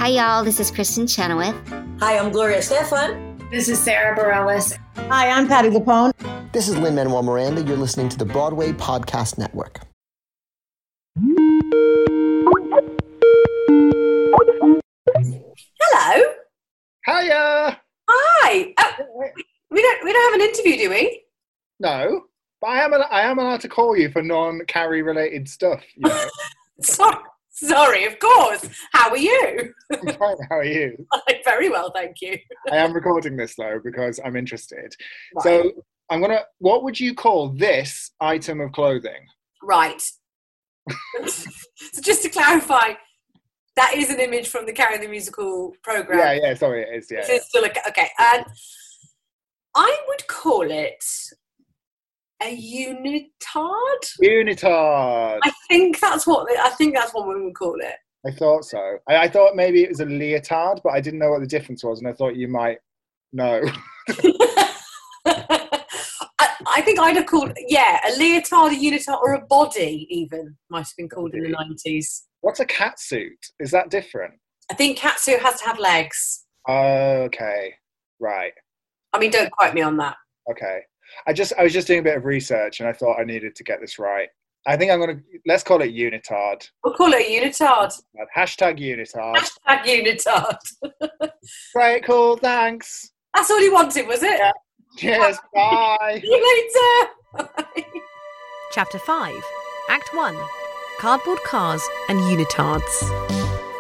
Hi, y'all. This is Kristen Chenoweth. Hi, I'm Gloria Stefan. This is Sarah Bareilles. Hi, I'm Patti LuPone. This is Lin-Manuel Miranda. You're listening to the Broadway Podcast Network. Hello. Hiya. Hi. We don't have an interview, do we? No, but I am allowed to call you for non-Carrie related stuff. You know? Sorry, of course. How are you? I'm fine. How are you? I'm very well, thank you. I am recording this though because I'm interested. Right. So what would you call this item of clothing? Right. So just to clarify, that is an image from the Carrie the Musical programme. Yeah, sorry, it is, yeah. This is still okay. I would call it a unitard. Unitard. I think that's what we would call it. I thought so. I thought maybe it was a leotard, but I didn't know what the difference was, and I thought you might know. I think I'd have called, a leotard, a unitard, or a body even might have been called in the 90s. What's a catsuit? Is that different? I think catsuit has to have legs. Okay, right. I mean, don't quote me on that. Okay. I was just doing a bit of research and I thought I needed to get this right. I think let's call it unitard. We'll call it a unitard. Hashtag unitard. Hashtag unitard. Great, cool, thanks. That's all you wanted, was it? Yeah. Cheers, bye. See you later. Bye. Chapter 5, Act 1, Cardboard Cars and Unitards.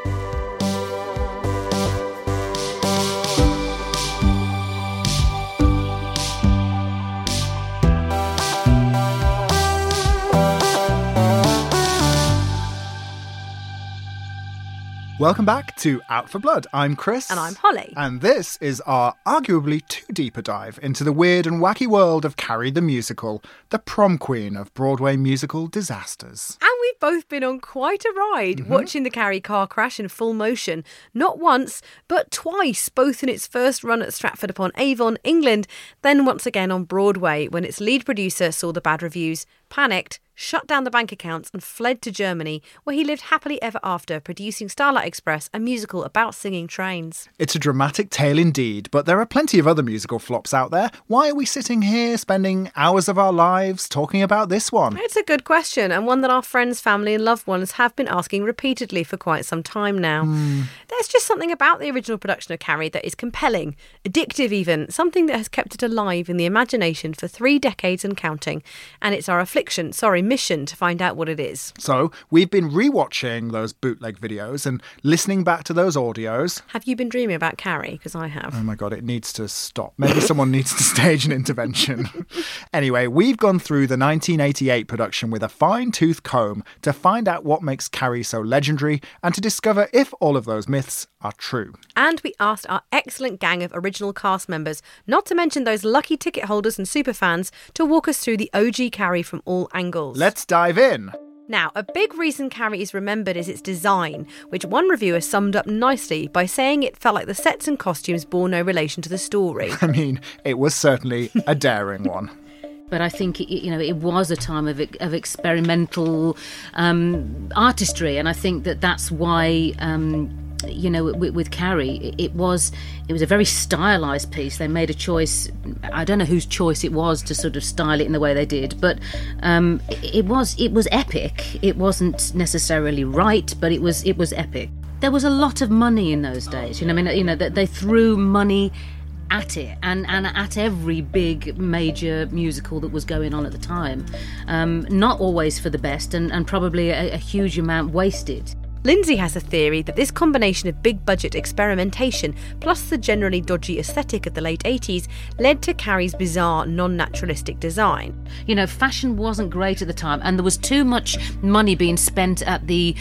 Welcome back to Out for Blood. I'm Chris. And I'm Holly. And this is our arguably too deep a dive into the weird and wacky world of Carrie the Musical, the prom queen of Broadway musical disasters. And we've both been on quite a ride, watching the Carrie car crash in full motion, not once, but twice, both in its first run at Stratford-upon-Avon, England, then once again on Broadway when its lead producer saw the bad reviews, panicked, shut down the bank accounts and fled to Germany, where he lived happily ever after, producing Starlight Express, a musical about singing trains. It's a dramatic tale indeed, but there are plenty of other musical flops out there. Why are we sitting here spending hours of our lives talking about this one? It's a good question, and one that our friends, family and loved ones have been asking repeatedly for quite some time now. There's just something about the original production of Carrie that is compelling, addictive even, something that has kept it alive in the imagination for 3 decades and counting, and it's our mission to find out what it is. So, we've been rewatching those bootleg videos and listening back to those audios. Have you been dreaming about Carrie? Because I have. Oh my God, it needs to stop. Maybe someone needs to stage an intervention. Anyway, we've gone through the 1988 production with a fine-tooth comb to find out what makes Carrie so legendary and to discover if all of those myths are true. And we asked our excellent gang of original cast members, not to mention those lucky ticket holders and superfans, to walk us through the OG Carrie from all angles. Let's dive in. Now, a big reason Carrie is remembered is its design, which one reviewer summed up nicely by saying it felt like the sets and costumes bore no relation to the story. I mean, it was certainly a daring one. But I think it was a time of experimental artistry, and I think that's why with Carrie, it was a very stylised piece. They made a choice. I don't know whose choice it was to sort of style it in the way they did, but it was epic. It wasn't necessarily right, but it was epic. There was a lot of money in those days. They threw money at it and at every big major musical that was going on at the time. Not always for the best, and probably a huge amount wasted. Lindsay has a theory that this combination of big-budget experimentation plus the generally dodgy aesthetic of the late 80s led to Carrie's bizarre, non-naturalistic design. Fashion wasn't great at the time, and there was too much money being spent at the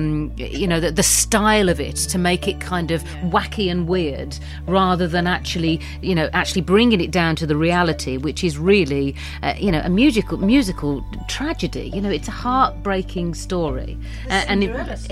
style of it to make it kind of wacky and weird, rather than actually bringing it down to the reality, which is really, a musical tragedy. It's a heartbreaking story, and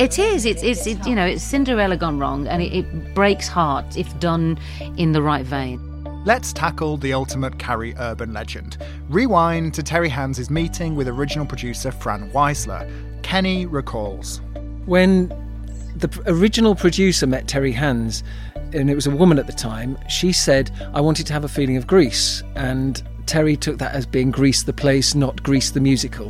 it's Cinderella gone wrong, and it breaks hearts if done in the right vein. Let's tackle the ultimate Carrie urban legend. Rewind to Terry Hands' meeting with original producer Fran Weisler. Kenny recalls. When the original producer met Terry Hands, and it was a woman at the time. She said, I wanted to have a feeling of Grease, and Terry took that as being Grease the place, not Grease the musical.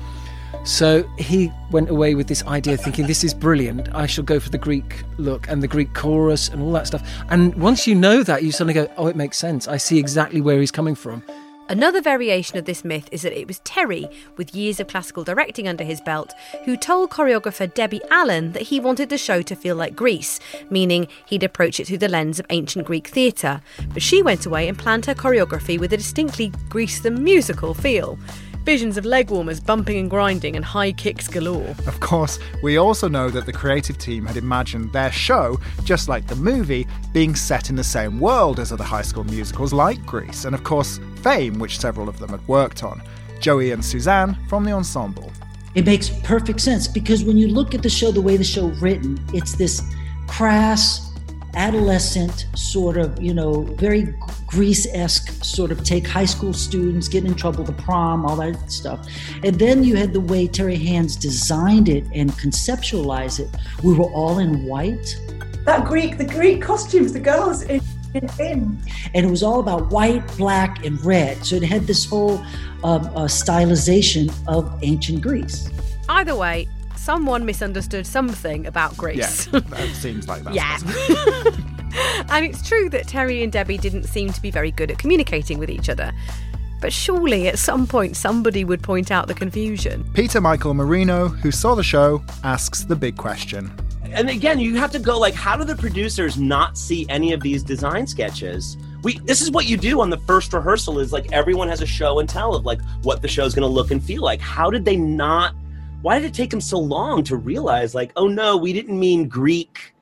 So he went away with this idea thinking, this is brilliant, I shall go for the Greek look and the Greek chorus and all that stuff. And once you know that, you suddenly go, oh, it makes sense. I see exactly where he's coming from. Another variation of this myth is that it was Terry, with years of classical directing under his belt, who told choreographer Debbie Allen that he wanted the show to feel like Grease, meaning he'd approach it through the lens of ancient Greek theatre. But she went away and planned her choreography with a distinctly Grease the musical feel. Visions of leg warmers bumping and grinding and high kicks galore. Of course, we also know that the creative team had imagined their show, just like the movie, being set in the same world as other high school musicals like Grease, and of course Fame, which several of them had worked on. Joey and Suzanne from the ensemble. It makes perfect sense because when you look at the show, the way the show written, it's this crass, adolescent sort of, very Grease-esque sort of take high school students, get in trouble, the prom, all that stuff. And then you had the way Terry Hands designed it and conceptualized it. We were all in white. The Greek costumes, the girls in. And it was all about white, black, and red. So it had this whole stylization of ancient Greece. Either way, someone misunderstood something about Grease. Yeah, that seems like that. Yeah. And it's true that Terry and Debbie didn't seem to be very good at communicating with each other. But surely at some point somebody would point out the confusion. Peter Michael Marino, who saw the show, asks the big question. And again, you have to go like, how do the producers not see any of these design sketches? This is what you do on the first rehearsal is like everyone has a show and tell of like what the show's going to look and feel like. How did they not? Why did it take them so long to realize like, oh no, we didn't mean Greek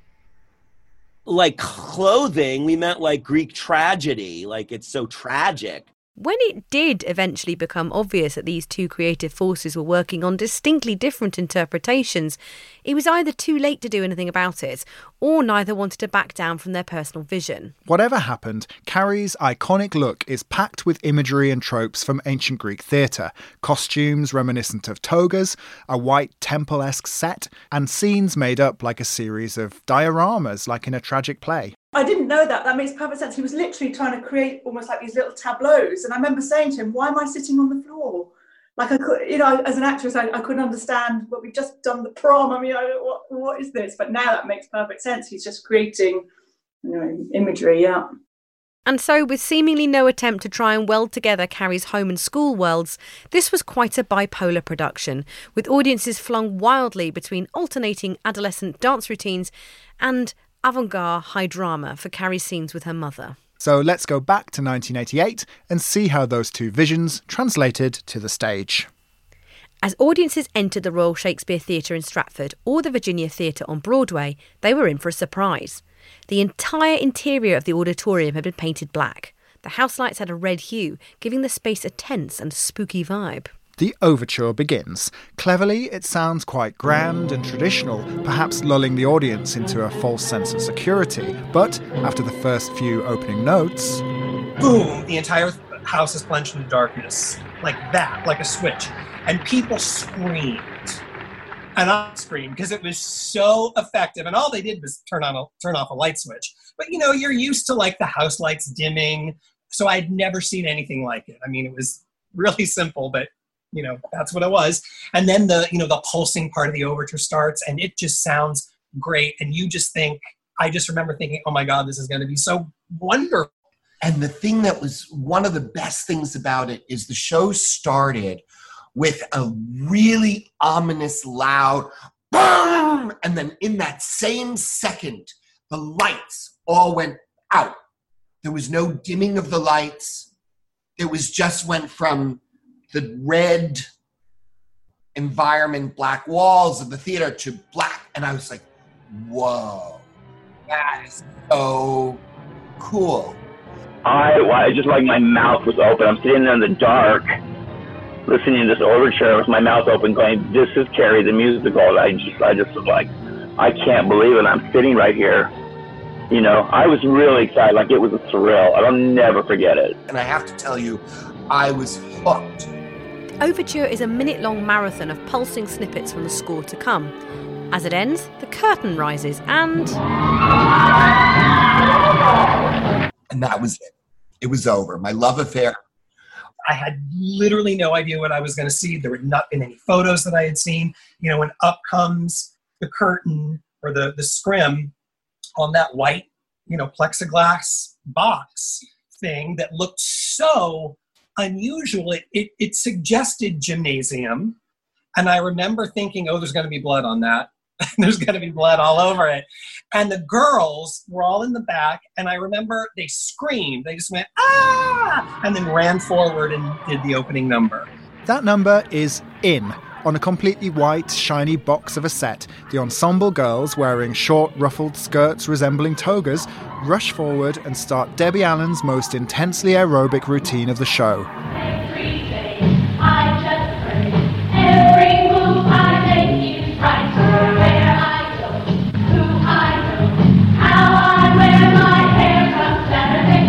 like clothing. We meant like Greek tragedy. Like it's so tragic. When it did eventually become obvious that these two creative forces were working on distinctly different interpretations, it was either too late to do anything about it, or neither wanted to back down from their personal vision. Whatever happened, Carrie's iconic look is packed with imagery and tropes from ancient Greek theatre, costumes reminiscent of togas, a white temple-esque set, and scenes made up like a series of dioramas like in a tragic play. I didn't know that. That makes perfect sense. He was literally trying to create almost like these little tableaus. And I remember saying to him, why am I sitting on the floor? Like I could, as an actress, I couldn't understand, but we've just done the prom. I mean, what is this? But now that makes perfect sense. He's just creating, imagery, yeah. And so, with seemingly no attempt to try and weld together Carrie's home and school worlds, this was quite a bipolar production, with audiences flung wildly between alternating adolescent dance routines and avant-garde high drama for Carrie's scenes with her mother. So let's go back to 1988 and see how those two visions translated to the stage. As audiences entered the Royal Shakespeare Theatre in Stratford or the Virginia Theatre on Broadway, they were in for a surprise. The entire interior of the auditorium had been painted black. The house lights had a red hue, giving the space a tense and spooky vibe. The overture begins. Cleverly, it sounds quite grand and traditional, perhaps lulling the audience into a false sense of security. But after the first few opening notes... Boom! The entire house is plunged into darkness. Like that, like a switch. And people screamed. And I screamed because it was so effective. And all they did was turn off a light switch. But, you're used to like the house lights dimming. So I'd never seen anything like it. I mean, it was really simple, but that's what it was. And then the pulsing part of the overture starts and it just sounds great. And I just remember thinking, oh my God, this is going to be so wonderful. And the thing that was one of the best things about it is the show started with a really ominous, loud boom. And then in that same second, the lights all went out. There was no dimming of the lights. It was just went from the red environment, black walls of the theater to black. And I was like, whoa, that is so cool. I just like my mouth was open. I'm sitting there in the dark, listening to this overture with my mouth open going, this is Carrie the musical. I just was like, I can't believe it. I'm sitting right here. I was really excited. Like it was a surreal. I'll never forget it. And I have to tell you, I was hooked. Overture is a minute-long marathon of pulsing snippets from the score to come. As it ends, the curtain rises and that was it. It was over. My love affair. I had literally no idea what I was going to see. There had not been any photos that I had seen. You know, when up comes the curtain or the scrim on that white, you know, plexiglass box thing that looked so unusual. It suggested gymnasium. And I remember thinking, oh, there's going to be blood on that. There's going to be blood all over it. And the girls were all in the back. And I remember they screamed. They just went, ah! And then ran forward and did the opening number. That number is In. On a completely white, shiny box of a set, the ensemble girls, wearing short, ruffled skirts resembling togas, rush forward and start Debbie Allen's most intensely aerobic routine of the show. Every day I just pray. Every move I make is right. Where I go, who I know, how I wear my hair come Saturday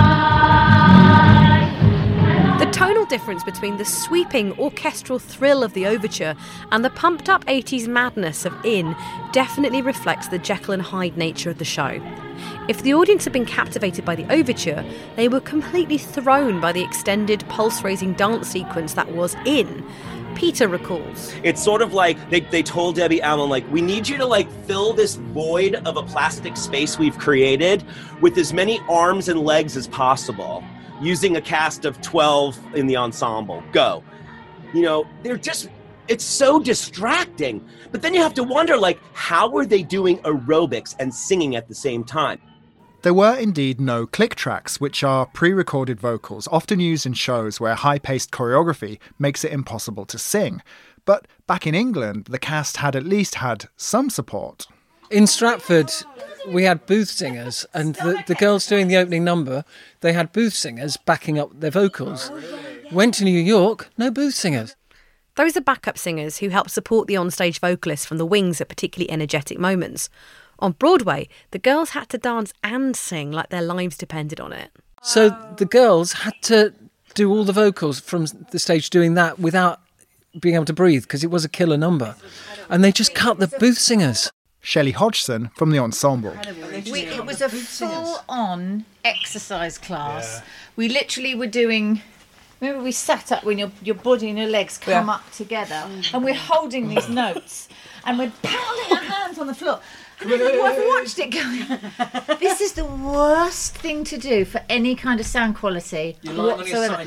night. The tonal difference between the sweeping orchestral thrill of the overture and the pumped-up 80s madness of In definitely reflects the Jekyll and Hyde nature of the show. If the audience had been captivated by the overture, they were completely thrown by the extended pulse-raising dance sequence that was In. Peter recalls. It's sort of like they told Debbie Allen, like, we need you to like fill this void of a plastic space we've created with as many arms and legs as possible, using a cast of 12 in the ensemble. Go. You know, it's so distracting. But then you have to wonder, like, how were they doing aerobics and singing at the same time? There were indeed no click tracks, which are pre-recorded vocals often used in shows where high-paced choreography makes it impossible to sing. But back in England, the cast had at least had some support. In Stratford, we had booth singers, and the girls doing the opening number, they had booth singers backing up their vocals. Went to New York, no booth singers. Those are backup singers who help support the onstage vocalists from the wings at particularly energetic moments. On Broadway, the girls had to dance and sing like their lives depended on it. So the girls had to do all the vocals from the stage doing that without being able to breathe because it was a killer number. And they just cut the booth singers. Shelley Hodgson from the ensemble. It was a full-on exercise class. Yeah. We literally were doing... Remember, we sat up when your body and your legs come up together, and we're holding these notes, and we're pounding our hands on the floor. And I've watched it going. This is the worst thing to do for any kind of sound quality whatsoever.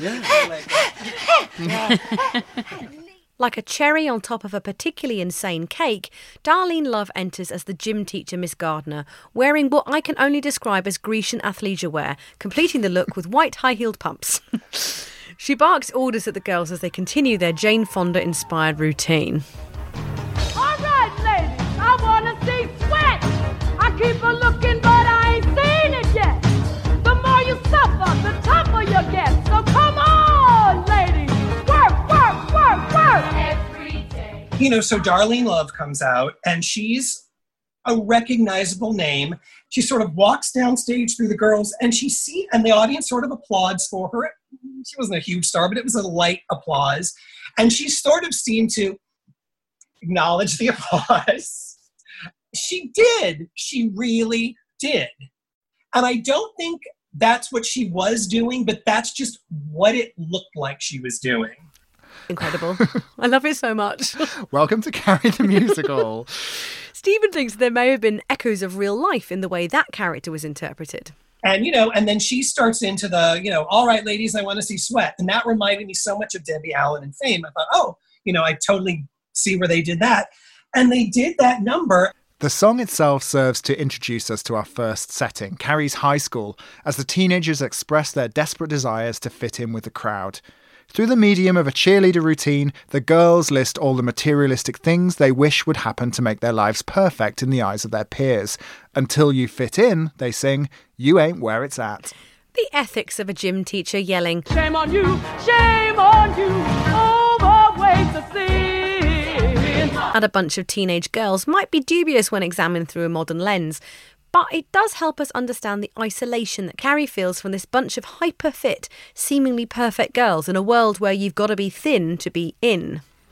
Like a cherry on top of a particularly insane cake, Darlene Love enters as the gym teacher Miss Gardner, wearing what I can only describe as Grecian athleisure wear, completing the look with white high-heeled pumps. She barks orders at the girls as they continue their Jane Fonda-inspired routine. All right, ladies, I want to see sweat. I keep a looking, but I ain't seen it yet. The more you suffer, the tougher you get. So come on, ladies, work, work, work, work. Every day. You know, so Darlene Love comes out, and she's a recognizable name. She sort of walks downstage through the girls, and and the audience sort of applauds for her. She wasn't a huge star, but it was a light applause. And she sort of seemed to acknowledge the applause. She did. She really did. And I don't think that's what she was doing, but that's just what it looked like she was doing. Incredible. I love it so much. Welcome to Carrie the Musical. Stephen thinks there may have been echoes of real life in the way that character was interpreted. And, you know, and then she starts into the, you know, all right, ladies, I want to see sweat. And that reminded me so much of Debbie Allen and Fame. I thought, oh, you know, I totally see where they did that. And they did that number. The song itself serves to introduce us to our first setting, Carrie's high school, as the teenagers express their desperate desires to fit in with the crowd. Through the medium of a cheerleader routine, the girls list all the materialistic things they wish would happen to make their lives perfect in the eyes of their peers. Until you fit in, they sing, you ain't where it's at. The ethics of a gym teacher yelling, shame on you, overweight to sin. At a bunch of teenage girls might be dubious when examined through a modern lens. But it does help us understand the isolation that Carrie feels from this bunch of hyper-fit, seemingly perfect girls in a world where you've got to be thin to be in.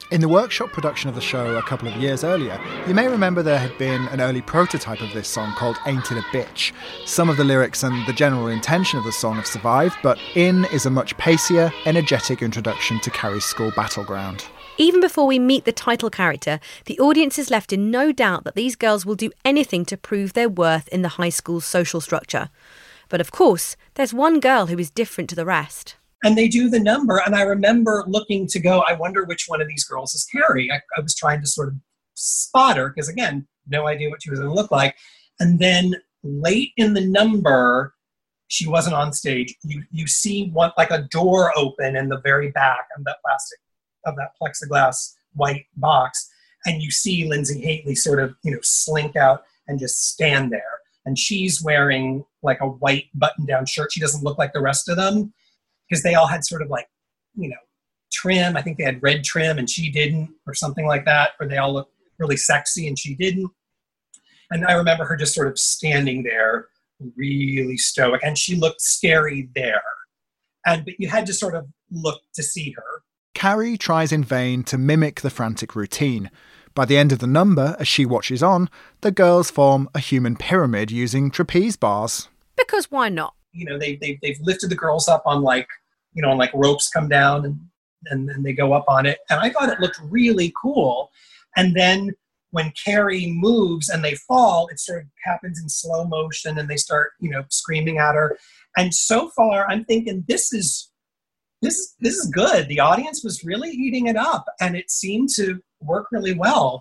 In the workshop production of the show a couple of years earlier, you may remember there had been an early prototype of this song called Ain't It a Bitch. Some of the lyrics and the general intention of the song have survived, but In is a much pacier, energetic introduction to Carrie's school battleground. Even before we meet the title character, the audience is left in no doubt that these girls will do anything to prove their worth in the high school's social structure. But of course, there's one girl who is different to the rest. And they do the number, and I remember looking to go, I wonder which one of these girls is Carrie. I was trying to sort of spot her, because again, no idea what she was going to look like. And then late in the number, she wasn't on stage. You see one, like a door open in the very back of that plexiglass white box, and you see Lindsay Haley sort of, slink out and just stand there. And she's wearing like a white button-down shirt. She doesn't look like the rest of them, because they all had sort of like, trim. I think they had red trim and she didn't, or something like that, or they all looked really sexy and she didn't. And I remember her just sort of standing there, really stoic, and she looked scary there. But you had to sort of look to see her. Carrie tries in vain to mimic the frantic routine. By the end of the number, as she watches on, the girls form a human pyramid using trapeze bars. Because why not? They've lifted the girls up on like ropes come down and then they go up on it. And I thought it looked really cool. And then when Carrie moves and they fall, it sort of happens in slow motion and they start, screaming at her. And so far I'm thinking this is good. The audience was really eating it up and it seemed to work really well.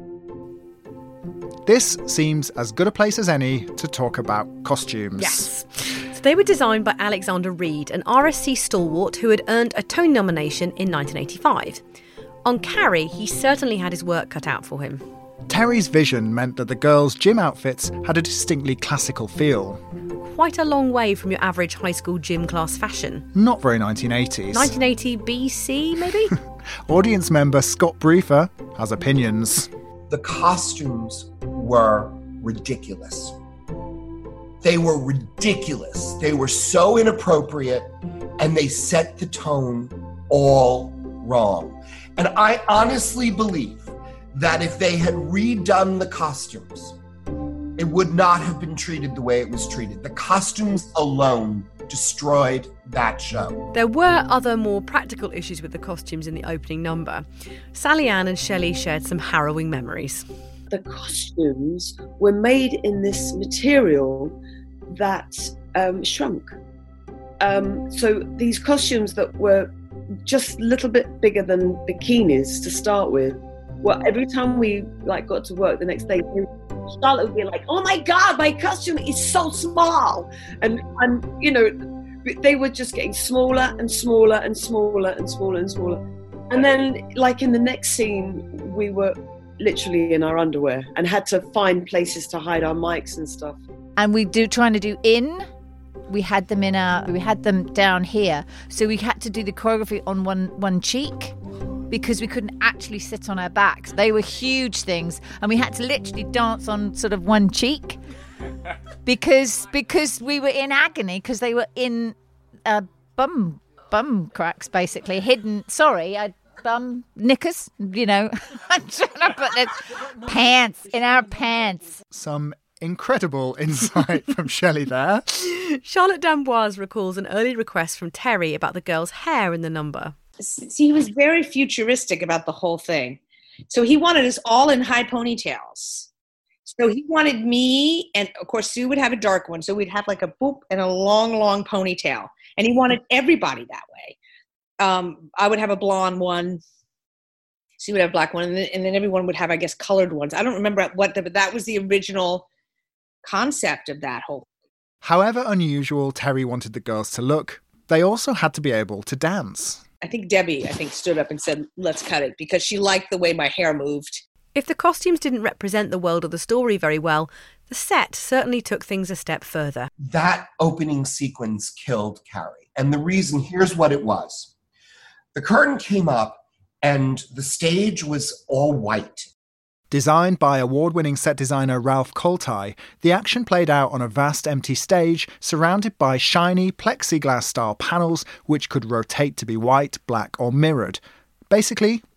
This seems as good a place as any to talk about costumes. Yes. So they were designed by Alexander Reed, an RSC stalwart who had earned a Tony nomination in 1985. On Carrie, he certainly had his work cut out for him. Terry's vision meant that the girls' gym outfits had a distinctly classical feel. Quite a long way from your average high school gym class fashion. Not very 1980s. 1980 BC, maybe? Audience member Scott Briefer has opinions. The costumes were ridiculous. They were ridiculous. They were so inappropriate, and they set the tone all wrong. And I honestly believe that if they had redone the costumes, it would not have been treated the way it was treated. The costumes alone destroyed that show. There were other more practical issues with the costumes in the opening number. Sally Ann and Shelley shared some harrowing memories. The costumes were made in this material that shrunk. So these costumes that were just a little bit bigger than bikinis to start with, well, every time we got to work the next day, Charlotte would be like, "Oh my God, my costume is so small," and they were just getting smaller and smaller and smaller and smaller and smaller. And then, in the next scene, we were literally in our underwear and had to find places to hide our mics and stuff. And trying to do we had them down here, so we had to do the choreography on one cheek, because we couldn't actually sit on our backs. They were huge things, and we had to literally dance on sort of one cheek because we were in agony, because they were in bum cracks, basically hidden. Bum knickers, I'm trying to put the pants in our pants. Some incredible insight from Shelley there. Charlotte D'Amboise recalls an early request from Terry about the girls' hair in the number. See, he was very futuristic about the whole thing. So he wanted us all in high ponytails. So he wanted me, and of course Sue would have a dark one, so we'd have like a boop and a long, long ponytail. And he wanted everybody that way. I would have a blonde one. Sue would have a black one, and then everyone would have, I guess, colored ones. I don't remember but that was the original concept of that whole thing. However unusual Terry wanted the girls to look, they also had to be able to dance. I think Debbie, stood up and said, "Let's cut it," because she liked the way my hair moved. If the costumes didn't represent the world or the story very well, the set certainly took things a step further. That opening sequence killed Carrie. And the reason, here's what it was. The curtain came up and the stage was all white. Designed by award-winning set designer Ralph Koltai, the action played out on a vast empty stage surrounded by shiny plexiglass-style panels which could rotate to be white, black or mirrored. Basically,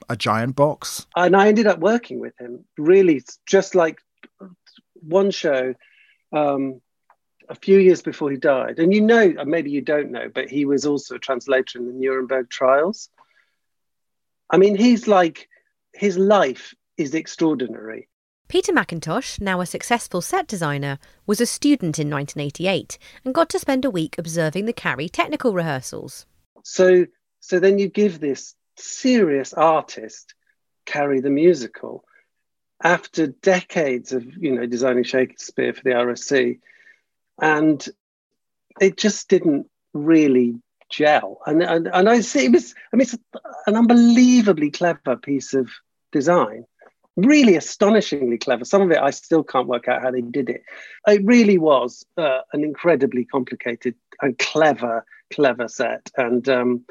a giant box. And I ended up working with him, really, just like one show a few years before he died. And you know, maybe you don't know, but he was also a translator in the Nuremberg trials. I mean, his life is extraordinary. Peter McIntosh, now a successful set designer, was a student in 1988 and got to spend a week observing the Carrie technical rehearsals. So then you give this serious artist Carrie the musical after decades of, designing Shakespeare for the RSC, and it just didn't really gel. And I see it's an unbelievably clever piece of design. Really astonishingly clever. Some of it I still can't work out how they did it. It really was an incredibly complicated and clever set, and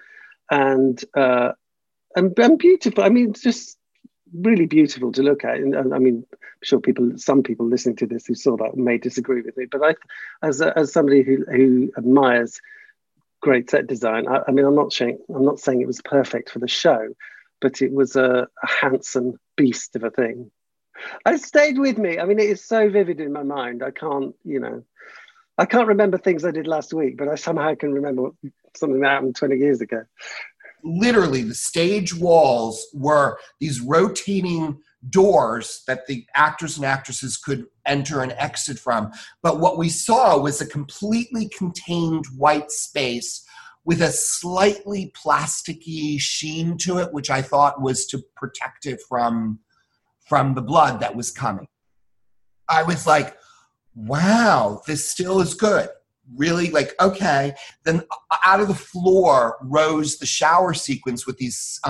beautiful. I mean, it's just really beautiful to look at. And I mean, I'm sure some people listening to this who saw that may disagree with me, but as somebody who admires great set design, I mean, I'm not saying it was perfect for the show, but it was a handsome beast of a thing. It stayed with me. I mean, it is so vivid in my mind. I can't remember things I did last week, but I somehow can remember something that happened 20 years ago. Literally, the stage walls were these rotating doors that the actors and actresses could enter and exit from. But what we saw was a completely contained white space with a slightly plasticky sheen to it, which I thought was to protect it from the blood that was coming. I was like, wow, this still is good. Really, okay. Then out of the floor rose the shower sequence with these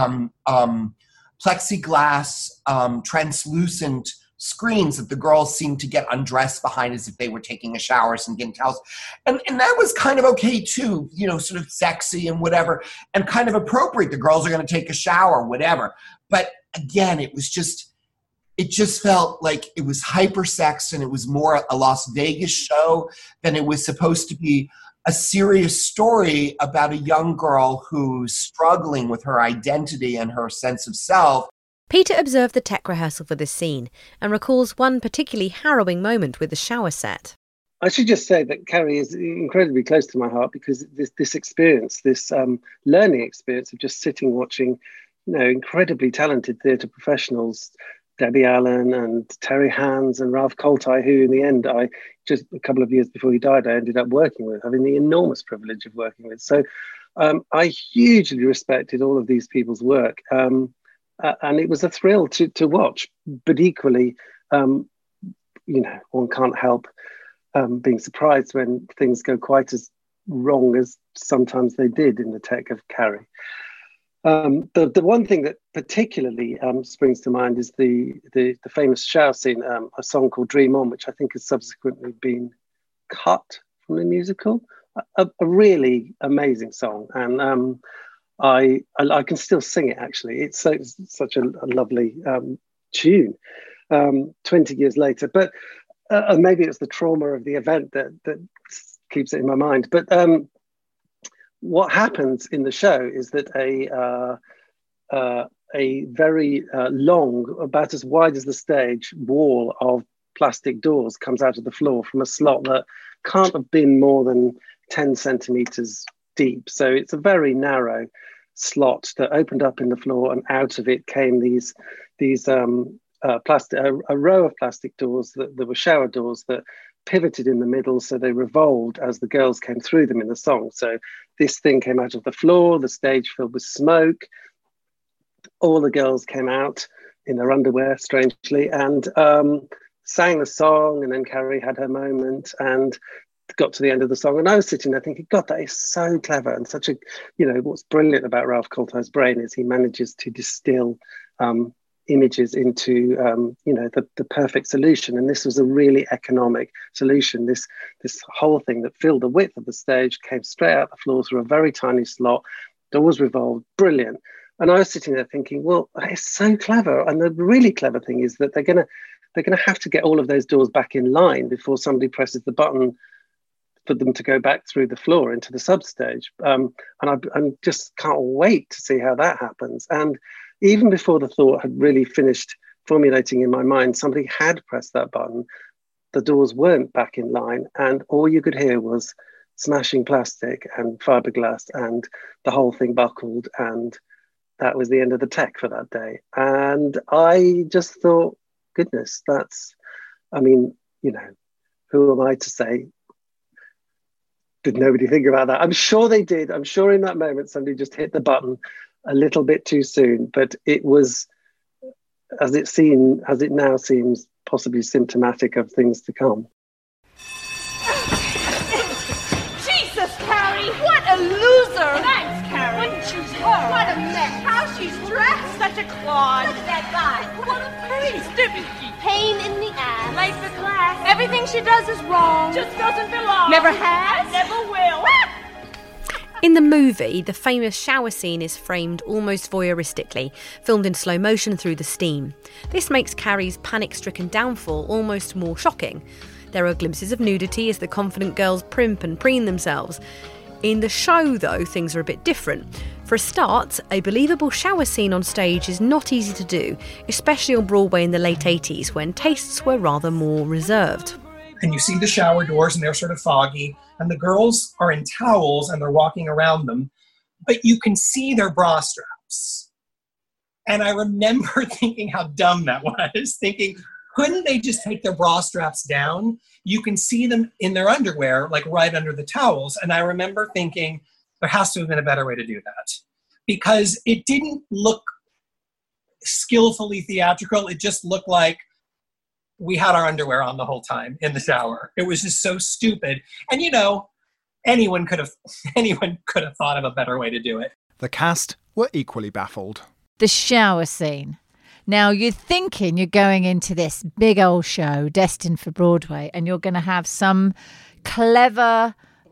plexiglass translucent screens that the girls seemed to get undressed behind as if they were taking a shower and getting towels. And that was kind of okay too, sort of sexy and whatever, and kind of appropriate. The girls are going to take a shower, whatever. But again, it just felt like it was hyper-sex, and it was more a Las Vegas show than it was supposed to be a serious story about a young girl who's struggling with her identity and her sense of self. Peter observed the tech rehearsal for this scene and recalls one particularly harrowing moment with the shower set. I should just say that Carrie is incredibly close to my heart, because this experience, this learning experience of just sitting watching, incredibly talented theatre professionals, Debbie Allen and Terry Hands and Ralph Koltai, who in the end, just a couple of years before he died, I ended up working with, having the enormous privilege of working with. So I hugely respected all of these people's work. And it was a thrill to watch, but equally, one can't help being surprised when things go quite as wrong as sometimes they did in the tech of Carrie. The one thing that particularly springs to mind is the famous shower scene, a song called Dream On, which I think has subsequently been cut from the musical. A really amazing song, and I can still sing it, actually. It's such a lovely tune 20 years later. But maybe it's the trauma of the event that keeps it in my mind. But what happens in the show is that a very long, about as wide as the stage, wall of plastic doors comes out of the floor from a slot that can't have been more than 10 centimeters deep. So it's a very narrow slot that opened up in the floor, and out of it came these plastic, a row of plastic doors that were shower doors that pivoted in the middle, so they revolved as the girls came through them in the song. So this thing came out of the floor, the stage filled with smoke. All the girls came out in their underwear, strangely, and sang the song, and then Carrie had her moment and got to the end of the song. And I was sitting there thinking, God, that is so clever, and such a, what's brilliant about Ralph Koltai's brain is he manages to distill images into the perfect solution. And this was a really economic solution. This whole thing that filled the width of the stage came straight out the floor through a very tiny slot. Doors revolved, brilliant. And I was sitting there thinking, well, it's so clever. And the really clever thing is that they're gonna have to get all of those doors back in line before somebody presses the button for them to go back through the floor into the substage. And I just can't wait to see how that happens. And even before the thought had really finished formulating in my mind, somebody had pressed that button. The doors weren't back in line, and all you could hear was smashing plastic and fiberglass, and the whole thing buckled, and that was the end of the tech for that day. And I just thought, goodness, who am I to say? Did nobody think about that? I'm sure they did. I'm sure in that moment somebody just hit the button a little bit too soon, but it was, as it now seems, possibly symptomatic of things to come. Jesus, Carrie, what a loser! Thanks, Carrie. Wouldn't choose her. What a mess. How she's dressed. Such a clod. Look at that guy. What a pretty stupid pain in the ass. Late for class. Everything she does is wrong. Just doesn't belong. Never has. Never will. In the movie, the famous shower scene is framed almost voyeuristically, filmed in slow motion through the steam. This makes Carrie's panic-stricken downfall almost more shocking. There are glimpses of nudity as the confident girls primp and preen themselves. In the show, though, things are a bit different. For a start, a believable shower scene on stage is not easy to do, especially on Broadway in the late 80s, when tastes were rather more reserved. And you see the shower doors and they're sort of foggy, and the girls are in towels and they're walking around them, but you can see their bra straps. And I remember thinking how dumb that was, thinking, couldn't they just take their bra straps down? You can see them in their underwear, like right under the towels. And I remember thinking, there has to have been a better way to do that, because it didn't look skillfully theatrical. It just looked like we had our underwear on the whole time in the shower. It was just so stupid. And anyone could have thought of a better way to do it. The cast were equally baffled. The shower scene. Now, you're thinking you're going into this big old show destined for Broadway, and you're going to have some clever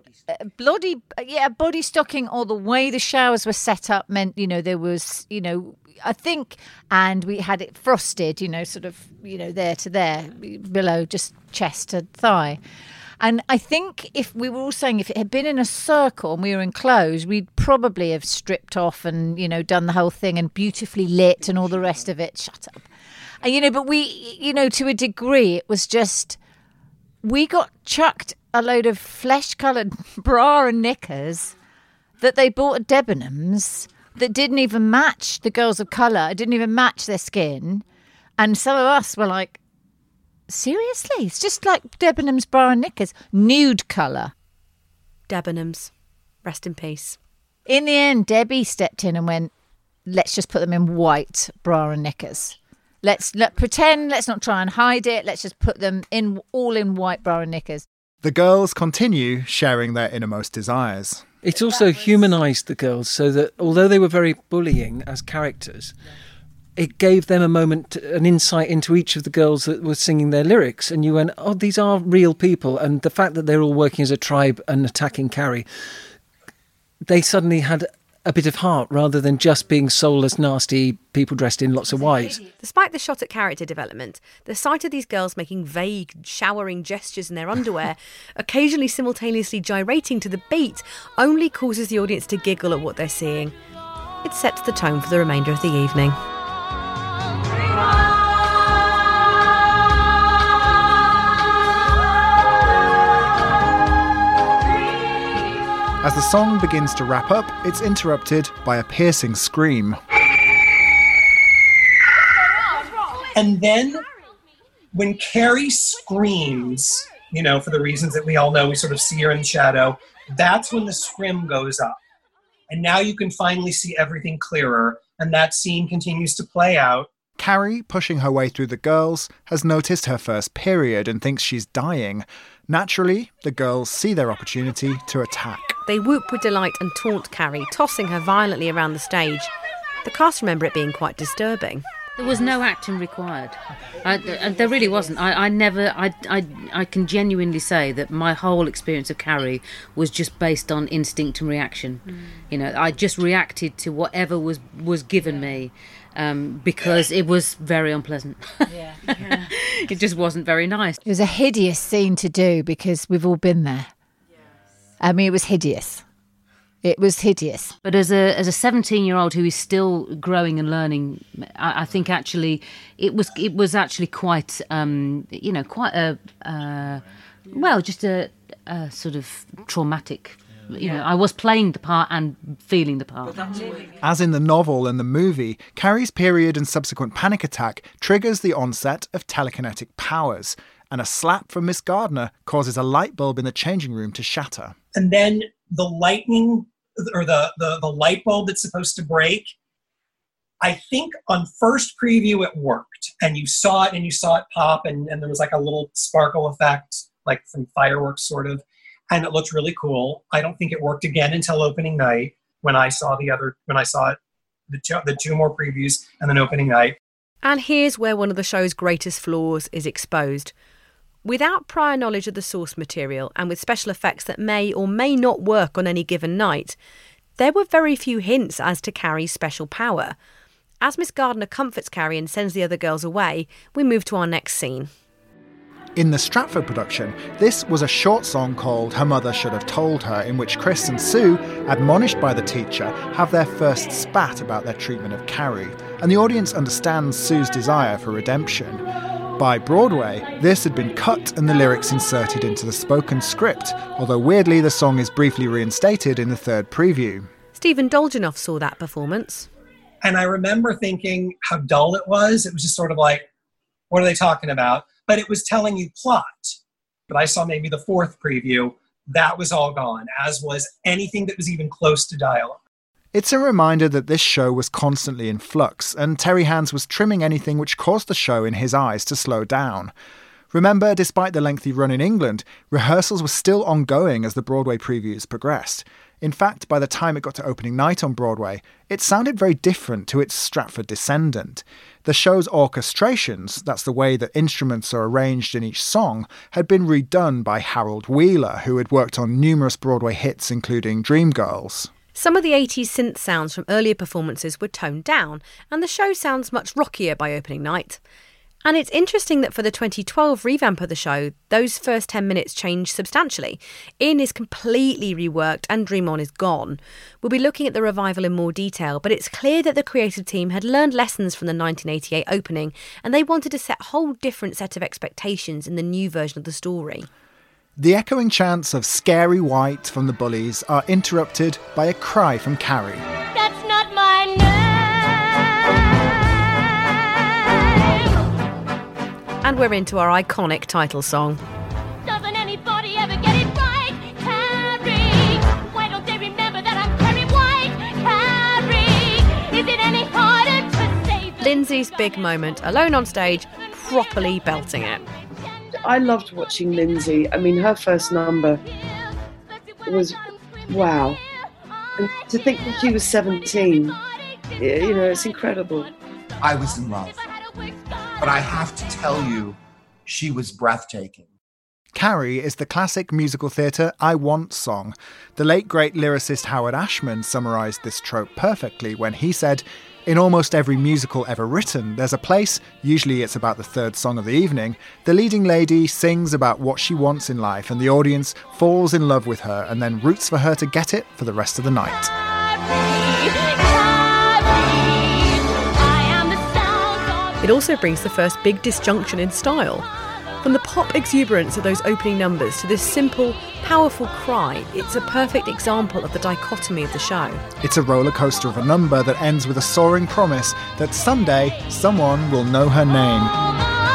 body stocking, or the way the showers were set up meant, there was, I think, and we had it frosted, there to there, below just chest to thigh. And I think if we were all saying if it had been in a circle and we were enclosed, we'd probably have stripped off and, done the whole thing and beautifully lit and all the rest of it. Shut up. And, but we, to a degree, it was just, we got chucked a load of flesh-coloured bra and knickers that they bought at Debenhams that didn't even match the girls of colour, didn't even match their skin. And some of us were like, seriously? It's just like Debenhams bra and knickers. Nude colour. Debenhams. Rest in peace. In the end, Debbie stepped in and went, let's just put them in white bra and knickers. Let's pretend, let's not try and hide it. Let's just put them all in white bra and knickers. The girls continue sharing their innermost desires. It also humanised the girls so that although they were very bullying as characters, it gave them a moment, an insight into each of the girls that were singing their lyrics. And you went, oh, these are real people. And the fact that they're all working as a tribe and attacking Carrie, they suddenly had a bit of heart rather than just being soulless, nasty people dressed in lots of white. Despite the shot at character development, the sight of these girls making vague, showering gestures in their underwear, occasionally simultaneously gyrating to the beat, only causes the audience to giggle at what they're seeing. It sets the tone for the remainder of the evening. As the song begins to wrap up, it's interrupted by a piercing scream. And then when Carrie screams, for the reasons that we all know, we sort of see her in the shadow, that's when the scrim goes up. And now you can finally see everything clearer, and that scene continues to play out. Carrie, pushing her way through the girls, has noticed her first period and thinks she's dying. Naturally, the girls see their opportunity to attack. They whoop with delight and taunt Carrie, tossing her violently around the stage. The cast remember it being quite disturbing. There was no acting required. There really wasn't. I can genuinely say that my whole experience of Carrie was just based on instinct and reaction. I just reacted to whatever was given me. Because it was very unpleasant. It just wasn't very nice. It was a hideous scene to do because we've all been there. I mean, it was hideous. It was hideous. But as a 17-year-old who is still growing and learning, I think actually it was actually quite quite just a sort of traumatic. I was playing the part and feeling the part. As in the novel and the movie, Carrie's period and subsequent panic attack triggers the onset of telekinetic powers, and a slap from Miss Gardner causes a light bulb in the changing room to shatter. And then the lightning, or the light bulb that's supposed to break, I think on first preview it worked, and you saw it pop, and there was like a little sparkle effect, like from fireworks sort of. And it looked really cool. I don't think it worked again until opening night when I saw the two more previews and then opening night. And here's where one of the show's greatest flaws is exposed. Without prior knowledge of the source material and with special effects that may or may not work on any given night, there were very few hints as to Carrie's special power. As Miss Gardner comforts Carrie and sends the other girls away, we move to our next scene. In the Stratford production, this was a short song called Her Mother Should Have Told Her, in which Chris and Sue, admonished by the teacher, have their first spat about their treatment of Carrie, and the audience understands Sue's desire for redemption. By Broadway, this had been cut and the lyrics inserted into the spoken script, although weirdly the song is briefly reinstated in the third preview. Stephen Dolgenoff saw that performance. And I remember thinking how dull it was. It was just sort of like, what are they talking about? But it was telling you plot. But I saw maybe the fourth preview. That was all gone, as was anything that was even close to dialogue. It's a reminder that this show was constantly in flux, and Terry Hands was trimming anything which caused the show, in his eyes, to slow down. Remember, despite the lengthy run in England, rehearsals were still ongoing as the Broadway previews progressed. In fact, by the time it got to opening night on Broadway, it sounded very different to its Stratford descendant. The show's orchestrations, that's the way that instruments are arranged in each song, had been redone by Harold Wheeler, who had worked on numerous Broadway hits including Dreamgirls. Some of the 80s synth sounds from earlier performances were toned down, and the show sounds much rockier by opening night. And it's interesting that for the 2012 revamp of the show, those first 10 minutes changed substantially. In is completely reworked and Dream On is gone. We'll be looking at the revival in more detail, but it's clear that the creative team had learned lessons from the 1988 opening, and they wanted to set a whole different set of expectations in the new version of the story. The echoing chants of Scary White from the Bullies are interrupted by a cry from Carrie. That's not my name. And we're into our iconic title song. Doesn't anybody ever get it right? Carrie, why don't they remember that I'm Carrie White? Carrie, is it any harder to say? Lindsay's big moment, alone on stage, properly belting it. I loved watching Lindsay. I mean, her first number was wow. And to think that she was 17, it's incredible. I was in love. But I have to tell you, she was breathtaking. Carrie is the classic musical theatre I Want song. The late great lyricist Howard Ashman summarised this trope perfectly when he said, "In almost every musical ever written, there's a place, usually it's about the third song of the evening, the leading lady sings about what she wants in life and the audience falls in love with her and then roots for her to get it for the rest of the night." It also brings the first big disjunction in style. From the pop exuberance of those opening numbers to this simple, powerful cry, it's a perfect example of the dichotomy of the show. It's a roller coaster of a number that ends with a soaring promise that someday someone will know her name.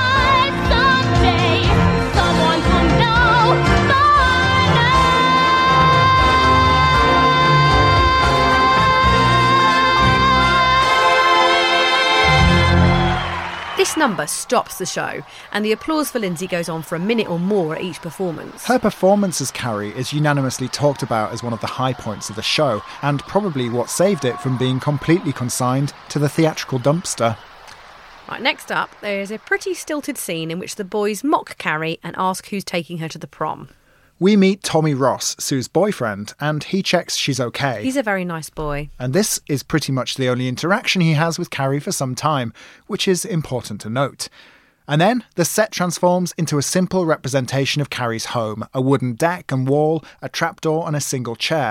This number stops the show, and the applause for Lindsay goes on for a minute or more at each performance. Her performance as Carrie is unanimously talked about as one of the high points of the show, and probably what saved it from being completely consigned to the theatrical dumpster. Right, next up, there is a pretty stilted scene in which the boys mock Carrie and ask who's taking her to the prom. We meet Tommy Ross, Sue's boyfriend, and he checks she's okay. He's a very nice boy. And this is pretty much the only interaction he has with Carrie for some time, which is important to note. And then the set transforms into a simple representation of Carrie's home, a wooden deck and wall, a trapdoor and a single chair.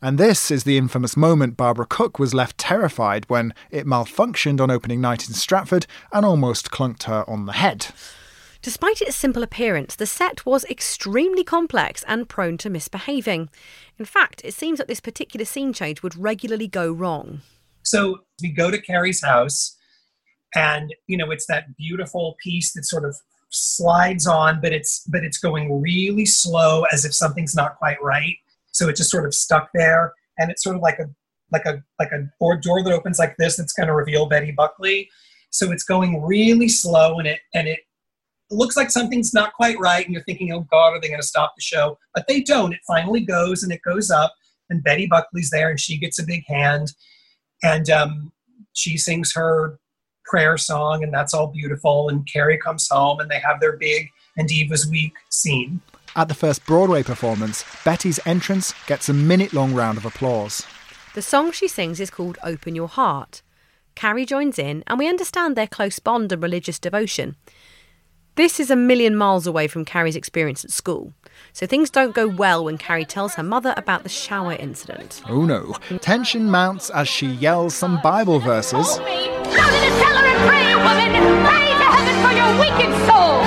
And this is the infamous moment Barbara Cook was left terrified when it malfunctioned on opening night in Stratford and almost clunked her on the head. Despite its simple appearance, the set was extremely complex and prone to misbehaving. In fact, it seems that this particular scene change would regularly go wrong. So we go to Carrie's house, and it's that beautiful piece that sort of slides on, but it's going really slow, as if something's not quite right. So it's just sort of stuck there, and it's sort of like a door that opens like this that's going to reveal Betty Buckley. So it's going really slow, and it looks like something's not quite right, and you're thinking, oh God, are they going to stop the show? But they don't. It finally goes, and it goes up, and Betty Buckley's there, and she gets a big hand, and she sings her prayer song, and that's all beautiful, and Carrie comes home, and they have their big and Eve Was Weak scene. At the first Broadway performance, Betty's entrance gets a minute-long round of applause. The song she sings is called Open Your Heart. Carrie joins in, and we understand their close bond and religious devotion. This is a million miles away from Carrie's experience at school, so things don't go well when Carrie tells her mother about the shower incident. Oh no. Tension mounts as she yells some Bible verses. Down in the cellar and pray, woman! Pray to heaven for your wicked soul!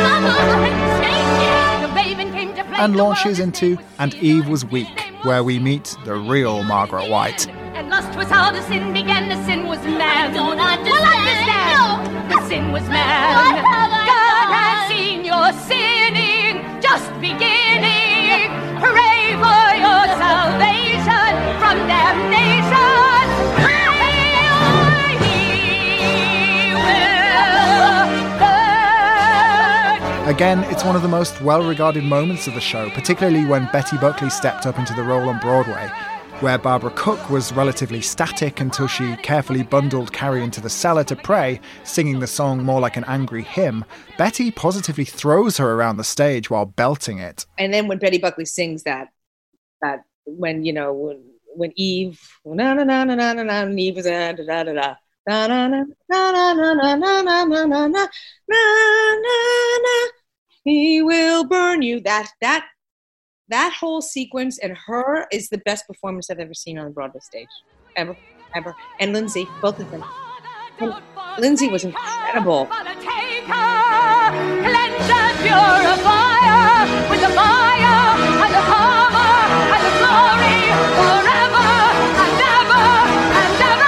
The raven came to play and launches into And Eve Was Weak, where we meet the real Margaret White. And lust was how the sin began, the sin was man. I don't understand. The sin was man. God has seen your sinning, just beginning. Hooray for your salvation from damnation. He will burn. Again, it's one of the most well-regarded moments of the show, particularly when Betty Buckley stepped up into the role on Broadway, where Barbara Cook was relatively static until she carefully bundled Carrie into the cellar to pray, singing the song more like an angry hymn. Betty positively throws her around the stage while belting it. And then when Betty Buckley sings that when Eve, na na na na na na na, and Eve was da da da da. Na na na na na na na na na na na na na. He will burn you. That whole sequence and her is the best performance I've ever seen on the Broadway stage. Ever. And Lindsay, both of them. And Lindsay was incredible. Cleanse and purify with the fire and the power and the glory forever and ever and ever.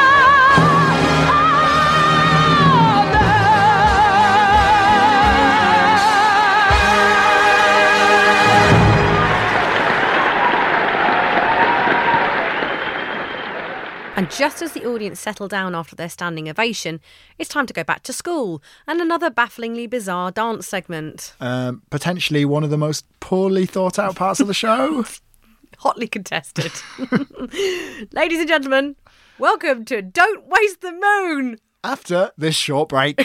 And just as the audience settle down after their standing ovation, it's time to go back to school and another bafflingly bizarre dance segment. Potentially one of the most poorly thought out parts of the show. Hotly contested. Ladies and gentlemen, welcome to Don't Waste the Moon. After this short break.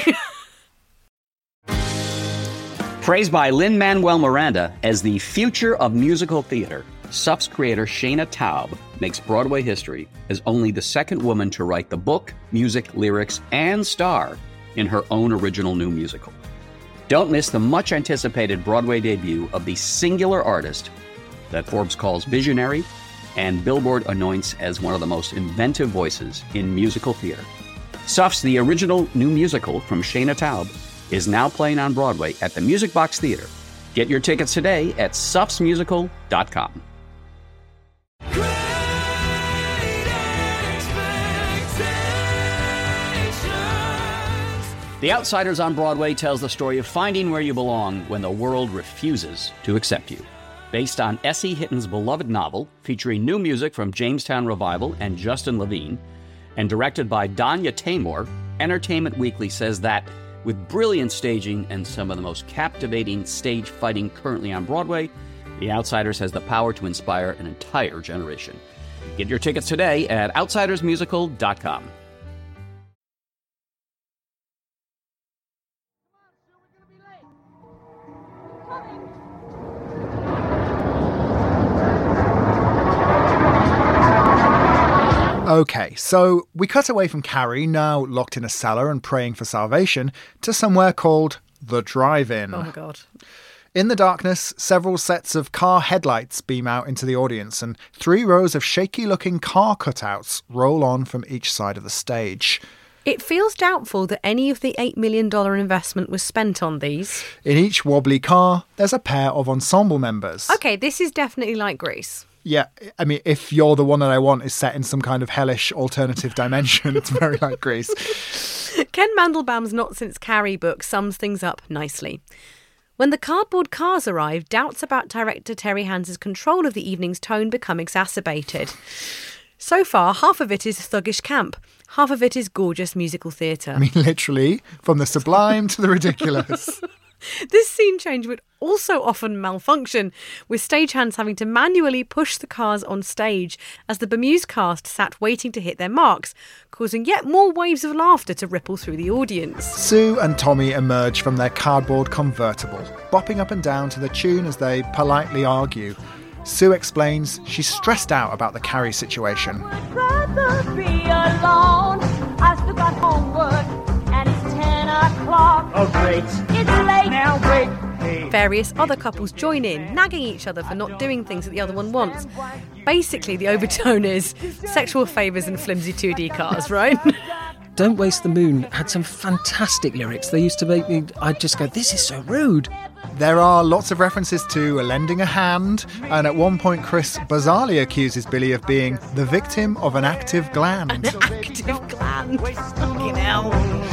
Praised by Lin-Manuel Miranda as the future of musical theater, SUF's creator Shana Taub makes Broadway history as only the second woman to write the book, music, lyrics, and star in her own original new musical. Don't miss the much-anticipated Broadway debut of the singular artist that Forbes calls visionary and Billboard anoints as one of the most inventive voices in musical theater. SUF's The Original New Musical from Shana Taub is now playing on Broadway at the Music Box Theater. Get your tickets today at sufsmusical.com. The Outsiders on Broadway tells the story of finding where you belong when the world refuses to accept you. Based on S.E. Hitton's beloved novel, featuring new music from Jamestown Revival and Justin Levine, and directed by Danya Taymor, Entertainment Weekly says that, with brilliant staging and some of the most captivating stage fighting currently on Broadway, The Outsiders has the power to inspire an entire generation. Get your tickets today at outsidersmusical.com. Okay, so we cut away from Carrie, now locked in a cellar and praying for salvation, to somewhere called The Drive-In. Oh my God. In the darkness, several sets of car headlights beam out into the audience, and 3 rows of shaky-looking car cutouts roll on from each side of the stage. It feels doubtful that any of the $8 million investment was spent on these. In each wobbly car, there's a pair of ensemble members. Okay, this is definitely like Grease. Yeah, I mean, if You're the One That I Want is set in some kind of hellish alternative dimension, it's very like Grease. Ken Mandelbaum's Not Since Carrie book sums things up nicely. When the cardboard cars arrive, doubts about director Terry Hands' control of the evening's tone become exacerbated. So far, half of it is thuggish camp, half of it is gorgeous musical theatre. I mean, literally, from the sublime to the ridiculous. This scene change would also often malfunction, with stagehands having to manually push the cars on stage as the bemused cast sat waiting to hit their marks, causing yet more waves of laughter to ripple through the audience. Sue and Tommy emerge from their cardboard convertible, bopping up and down to the tune as they politely argue. Sue explains she's stressed out about the Carrie situation. Rather be alone. I still got homework and it's 10 o'clock. Oh, great. It's late. Now, wait. Hey. Various other couples join in, nagging each other for not doing things that the other one wants. Basically, the overtone is sexual favours and flimsy 2D cars, right? Don't Waste the Moon had some fantastic lyrics. They used to make me, I'd just go, this is so rude. There are lots of references to lending a hand, and at one point Chris bizarrely accuses Billy of being the victim of an active gland. An active gland? Fucking hell.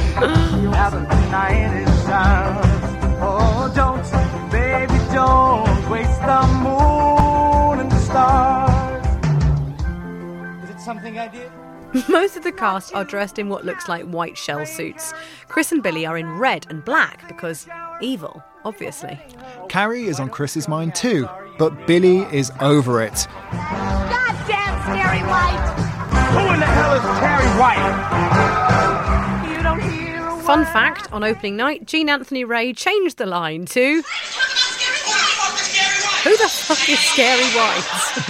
Oh, don't, baby, don't waste the moon and the stars. Is it something I did? Most of the cast are dressed in what looks like white shell suits. Chris and Billy are in red and black because evil, obviously. Carrie is on Chris's mind too, but Billy is over it. Goddamn Scary White! Who in the hell is Terry White? You don't hear a Fun fact, on opening night, Gene Anthony Ray changed the line to... Who the fuck is Scary White?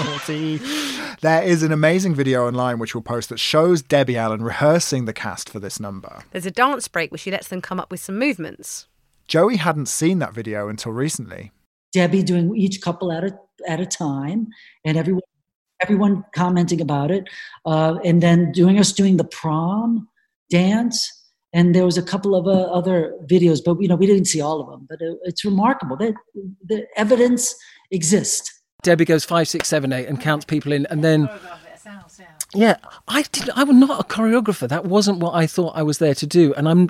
There is an amazing video online which we'll post that shows Debbie Allen rehearsing the cast for this number. There's a dance break where she lets them come up with some movements. Joey hadn't seen that video until recently. Debbie doing each couple at a time, and everyone commenting about it, and then doing the prom dance. And there was a couple of other videos, but we didn't see all of them. But it's remarkable that the evidence exists. Debbie goes 5, 6, 7, 8 and counts people in, and then yeah, I was not a choreographer. That wasn't what I thought I was there to do, and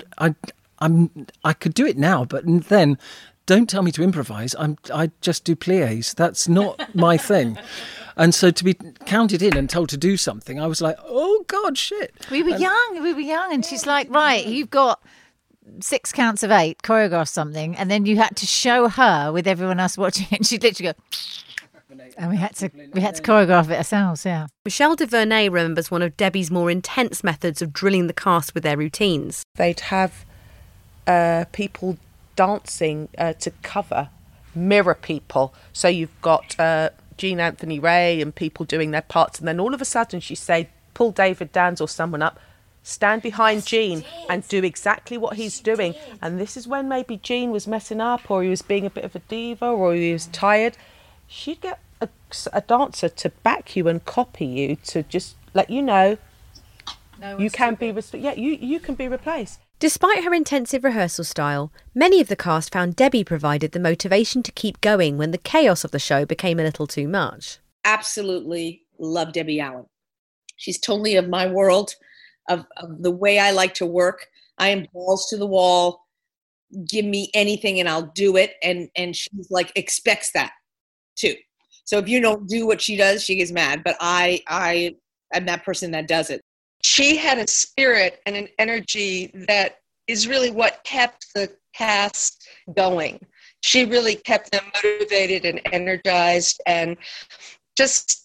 I could do it now, but then don't tell me to improvise. I just do pliés. That's not my thing. And so to be counted in and told to do something, I was like, oh, God, shit. We were young. And she's like, right, you've got 6 counts of 8, choreograph something. And then you had to show her with everyone else watching it. And she'd literally go, and we had to choreograph it ourselves, yeah. Michelle DeVernay remembers one of Debbie's more intense methods of drilling the cast with their routines. They'd have people dancing to cover, mirror people. So you've got... Gene Anthony Ray and people doing their parts, and then all of a sudden she'd say, pull David Dans or someone up, stand behind Gene and do exactly what he's doing. And this is when maybe Gene was messing up, or he was being a bit of a diva, or he was tired. She'd get a dancer to back you and copy you to just let you know you can be you can be replaced. Despite her intensive rehearsal style, many of the cast found Debbie provided the motivation to keep going when the chaos of the show became a little too much. Absolutely love Debbie Allen. She's totally of my world, of the way I like to work. I am balls to the wall. Give me anything and I'll do it. And she's like, expects that too. So if you don't do what she does, she gets mad. But I am that person that does it. She had a spirit and an energy that is really what kept the cast going. She really kept them motivated and energized, and just,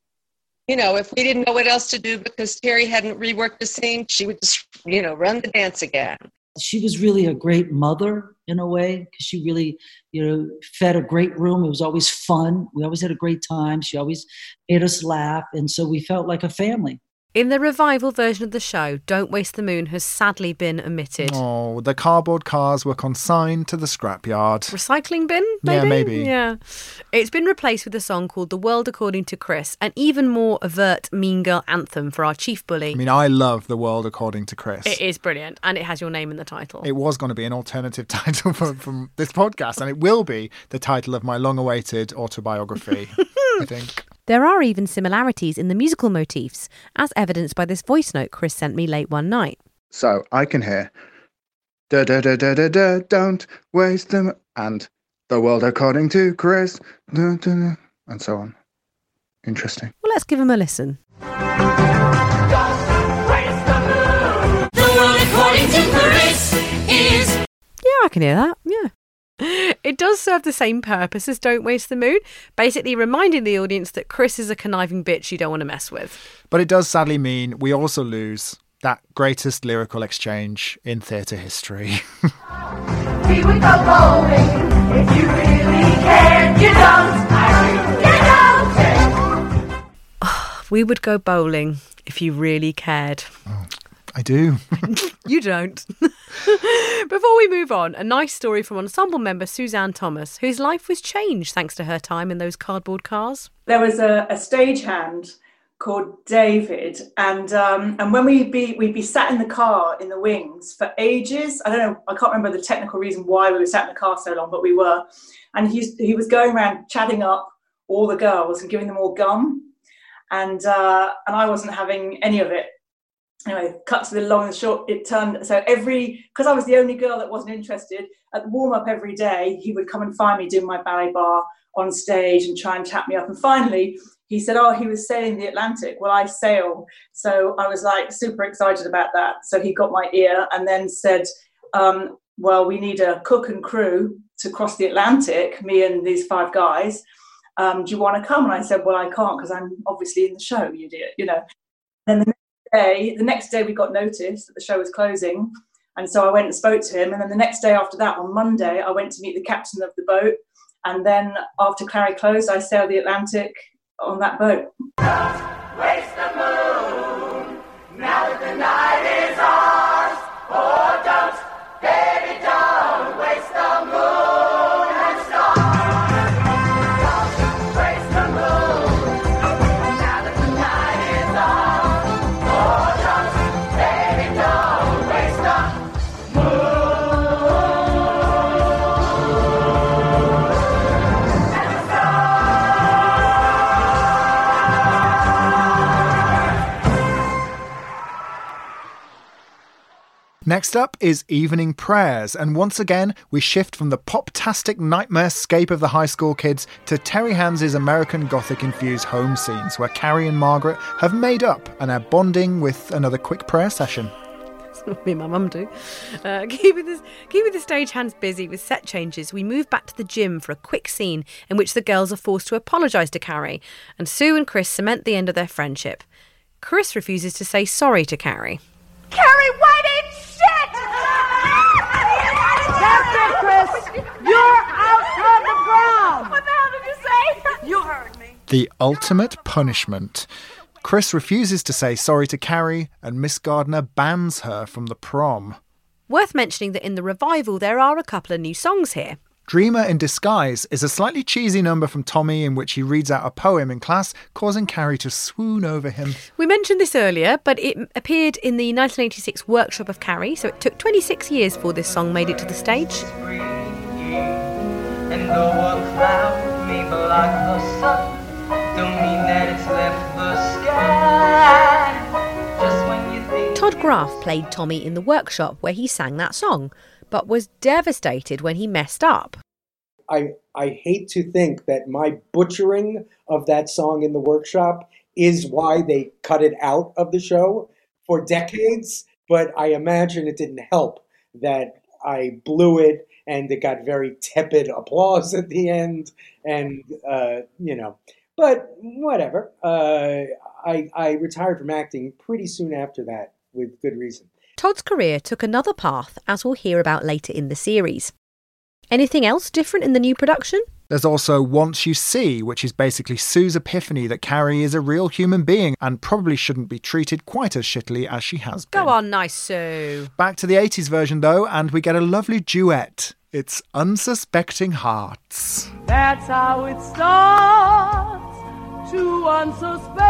if we didn't know what else to do because Terry hadn't reworked the scene, she would just, run the dance again. She was really a great mother in a way, because she really, fed a great room. It was always fun. We always had a great time. She always made us laugh. And so we felt like a family. In the revival version of the show, Don't Waste the Moon has sadly been omitted. Oh, the cardboard cars were consigned to the scrapyard. Recycling bin, maybe? Yeah, maybe. Yeah. It's been replaced with a song called The World According to Chris, an even more overt mean girl anthem for our chief bully. I mean, I love The World According to Chris. It is brilliant, and it has your name in the title. It was going to be an alternative title from this podcast, and it will be the title of my long-awaited autobiography, I think. There are even similarities in the musical motifs, as evidenced by this voice note Chris sent me late one night. So I can hear da da da da da da, don't waste them, and The World According to Chris, da, da, da, and so on. Interesting. Well, let's give him a listen. The world according to Chris is... Yeah, I can hear that, yeah. It does serve the same purpose as Don't Waste the Moon, basically reminding the audience that Chris is a conniving bitch you don't want to mess with. But it does sadly mean we also lose that greatest lyrical exchange in theatre history. We would go bowling if you really cared. You don't. We would go bowling if you really cared. I do. You don't. Before we move on, a nice story from ensemble member Suzanne Thomas, whose life was changed thanks to her time in those cardboard cars. There was a stagehand called David, and when we'd be sat in the car in the wings for ages. I don't know, I can't remember the technical reason why we were sat in the car so long, but we were. And he was going around chatting up all the girls and giving them all gum, and I wasn't having any of it. Anyway, cut to the long and short, it turned, so because I was the only girl that wasn't interested, at the warm-up every day, he would come and find me doing my ballet bar on stage and try and chat me up. And finally, he said, he was sailing the Atlantic. Well, I sail. So I was like super excited about that. So he got my ear and then said, well, we need a cook and crew to cross the Atlantic, me and these 5 guys. Do you want to come? And I said, well, I can't because I'm obviously in the show, you idiot, you know. And the next day we got notice that the show was closing, and so I went and spoke to him, and then the next day after that, on Monday, I went to meet the captain of the boat, and then after Clary closed, I sailed the Atlantic on that boat. Waste the moon, now that the night is ours. Oh, don't, baby, don't waste the moon and stars. Don't waste the moon, now that the night is ours. Next up is Evening Prayers, and once again we shift from the pop-tastic nightmare-scape of the high school kids to Terry Hands' American Gothic-infused home scenes where Carrie and Margaret have made up and are bonding with another quick prayer session. That's what me and my mum do. Keeping the stagehands busy with set changes, we move back to the gym for a quick scene in which the girls are forced to apologise to Carrie, and Sue and Chris cement the end of their friendship. Chris refuses to say sorry to Carrie. Carrie, why didn't shit? That's it, Chris. You're out on the ground. What the hell did you say? You heard me. The ultimate punishment. Chris refuses to say sorry to Carrie, and Miss Gardner bans her from the prom. Worth mentioning that in the revival there are a couple of new songs here. Dreamer in Disguise is a slightly cheesy number from Tommy in which he reads out a poem in class, causing Carrie to swoon over him. We mentioned this earlier, but it appeared in the 1986 workshop of Carrie, so it took 26 years before this song made it to the stage. And though a cloud may block the sun, don't mean that it's left the sky. Just when you think... Todd Graff played Tommy in the workshop where he sang that song, but was devastated when he messed up. I hate to think that my butchering of that song in the workshop is why they cut it out of the show for decades, but I imagine it didn't help that I blew it and it got very tepid applause at the end, and, but whatever. I retired from acting pretty soon after that with good reason. Todd's career took another path, as we'll hear about later in the series. Anything else different in the new production? There's also Once You See, which is basically Sue's epiphany that Carrie is a real human being and probably shouldn't be treated quite as shittily as she has been. Go on, nice Sue. Back to the 80s version though, and we get a lovely duet. It's Unsuspecting Hearts. That's how it starts, to unsuspecting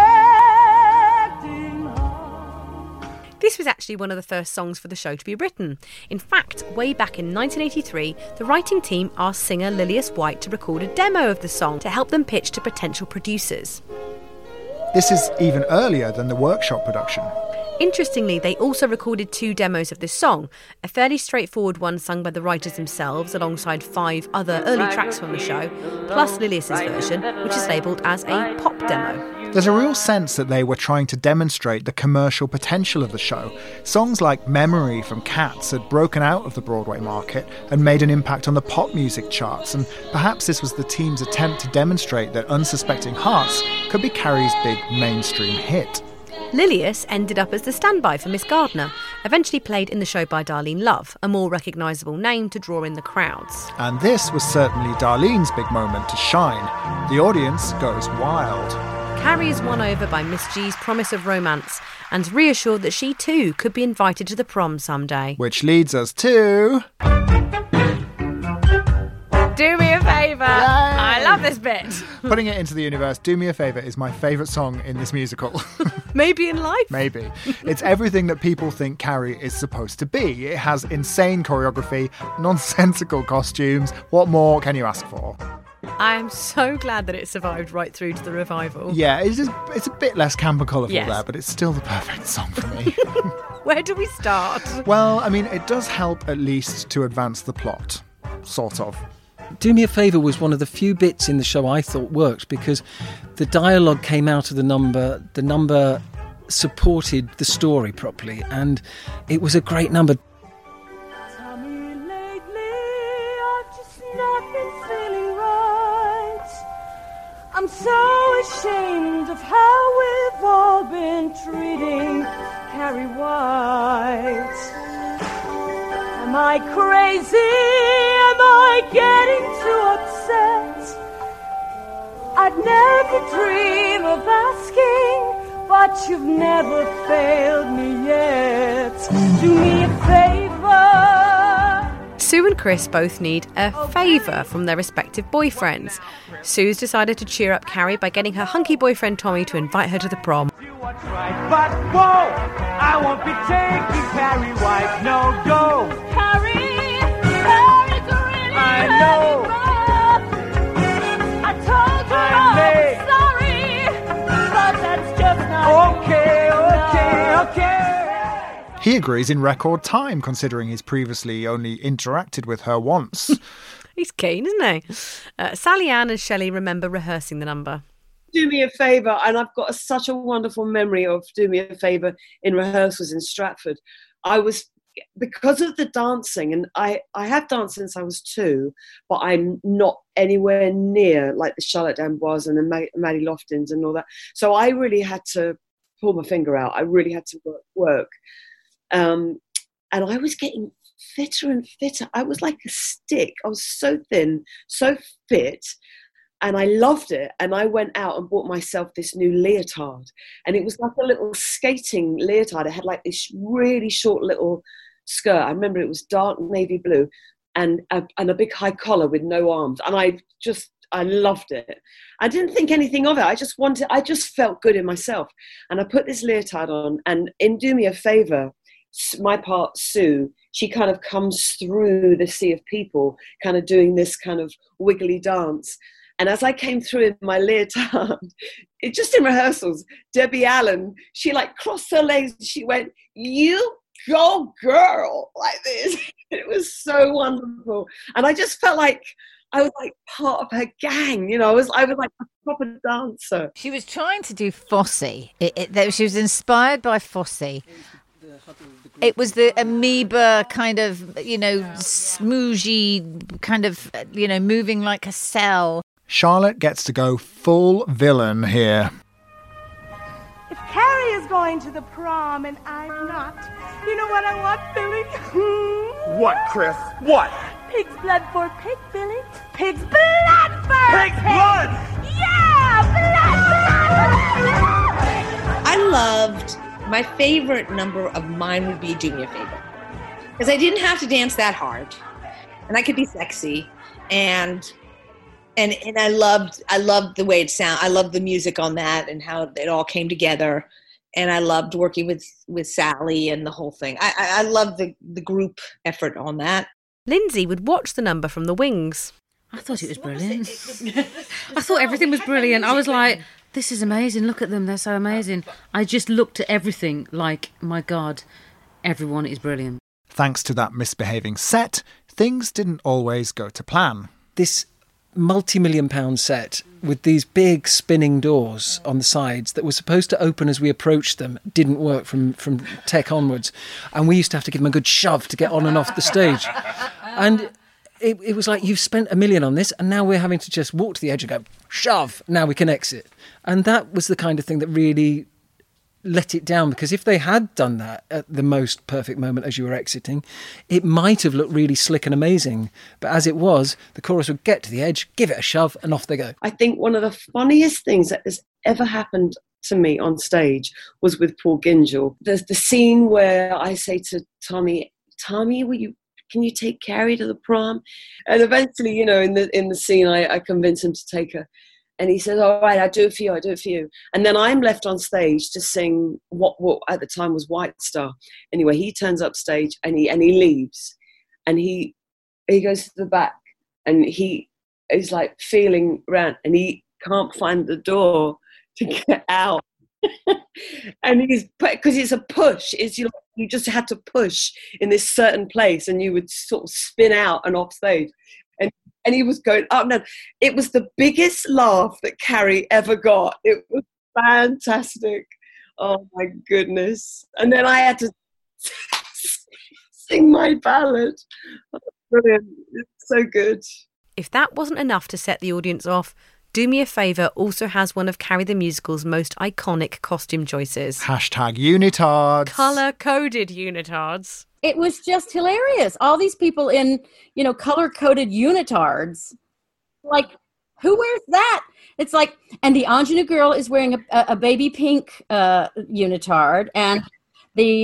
hearts. This was actually one of the first songs for the show to be written. In fact, way back in 1983, the writing team asked singer Lillias White to record a demo of the song to help them pitch to potential producers. This is even earlier than the workshop production. Interestingly, they also recorded 2 demos of this song, a fairly straightforward one sung by the writers themselves alongside 5 other early tracks from the show, plus Lillias's version, which is labelled as a pop demo. There's a real sense that they were trying to demonstrate the commercial potential of the show. Songs like Memory from Cats had broken out of the Broadway market and made an impact on the pop music charts, and perhaps this was the team's attempt to demonstrate that Unsuspecting Hearts could be Carrie's big mainstream hit. Lillias ended up as the standby for Miss Gardner, eventually played in the show by Darlene Love, a more recognisable name to draw in the crowds. And this was certainly Darlene's big moment to shine. The audience goes wild. Carrie is won over by Miss G's promise of romance and reassured that she too could be invited to the prom someday. Which leads us to... Do Me a Favour! I love this bit! Putting it into the universe, Do Me a Favour is my favourite song in this musical. Maybe in life? Maybe. It's everything that people think Carrie is supposed to be. It has insane choreography, nonsensical costumes. What more can you ask for? I'm so glad that it survived right through to the revival. Yeah, it's a bit less camp and colourful Yes. there, but it's still the perfect song for me. Where do we start? Well, I mean, it does help at least to advance the plot. Sort of. Do Me a Favour was one of the few bits in the show I thought worked because the dialogue came out of the number supported the story properly, and it was a great number. Tell me lately, I've just not been feeling right. I'm so ashamed of how we've all been treating Carrie White. Am I crazy? Am I getting too upset? I'd never dream of asking, but you've never failed me yet. Do me a favour. Sue and Chris both need a favour from their respective boyfriends. Sue's decided to cheer up Carrie by getting her hunky boyfriend Tommy to invite her to the prom. But whoa, I won't be taking Carrie White, no go. Carrie's really I know. I told you I'm sorry, but that's just not Okay. He agrees in record time, considering he's previously only interacted with her once. He's keen, isn't he? Sally Ann and Shelley remember rehearsing the number. Do Me a Favour, and I've got such a wonderful memory of Do Me a Favour in rehearsals in Stratford. Because of the dancing, and I have danced since I was 2, but I'm not anywhere near like the Charlotte D'Amboise and the Maddie Loftins and all that. So I really had to pull my finger out. I really had to work. And I was getting fitter and fitter. I was like a stick. I was so thin, so fit. And I loved it. And I went out and bought myself this new leotard. And it was like a little skating leotard. It had like this really short little skirt. I remember it was dark navy blue and a big high collar with no arms. And I loved it. I didn't think anything of it. I just felt good in myself. And I put this leotard on, and in Do Me a Favour, my part, Sue, she kind of comes through the sea of people, kind of doing this kind of wiggly dance. And as I came through in my leotard, just in rehearsals, Debbie Allen, she like crossed her legs and she went, "You go, girl," like this. It was so wonderful. And I just felt like I was like part of her gang, you know. I was like a proper dancer. She was trying to do Fosse. She was inspired by Fosse. It was the amoeba kind of, smooshy kind of, moving like a cell. Charlotte gets to go full villain here. If Carrie is going to the prom and I'm not, you know what I want, Billy? What, Chris? What? Pig's blood for pig, Billy. Pig's blood for Pig's blood! Yeah! Blood! I loved, my favorite number of mine would be Do Me a Favor. Because I didn't have to dance that hard. And I could be sexy. And I loved the way it sounded. I loved the music on that and how it all came together. And I loved working with Sally and the whole thing. I loved the group effort on that. Lindsay would watch the number from the wings. I thought it was brilliant. I thought everything was brilliant. I was like, this is amazing. Look at them. They're so amazing. I just looked at everything like, my God, everyone is brilliant. Thanks to that misbehaving set, things didn't always go to plan. This multi-million-pound set with these big spinning doors on the sides that were supposed to open as we approached them didn't work from tech onwards, and we used to have to give them a good shove to get on and off the stage. And it was like, you've spent $1 million on this and now we're having to just walk to the edge and go shove, now we can exit. And that was the kind of thing that really let it down, because if they had done that at the most perfect moment as you were exiting, it might have looked really slick and amazing. But as it was, the chorus would get to the edge, give it a shove, and off they go. I think one of the funniest things that has ever happened to me on stage was with Paul Gingell. There's the scene where I say to Tommy, can you take Carrie to the prom? And eventually, in the scene, I convince him to take her. And he says, all right, I'll do it for you. And then I'm left on stage to sing what at the time was White Star. Anyway, he turns up stage and he leaves. And he goes to the back and he is like feeling around and he can't find the door to get out. And because it's a push, you just had to push in this certain place and you would sort of spin out and off stage. And he was going up and down. It was the biggest laugh that Carrie ever got. It was fantastic. Oh my goodness. And then I had to sing my ballad. Oh, brilliant. It's so good. If that wasn't enough to set the audience off, Do Me a Favour also has one of Carrie the Musical's most iconic costume choices. #unitards. Colour-coded unitards. It was just hilarious. All these people in, color-coded unitards. Like, who wears that? It's like, and the ingenue girl is wearing a baby pink unitard, and the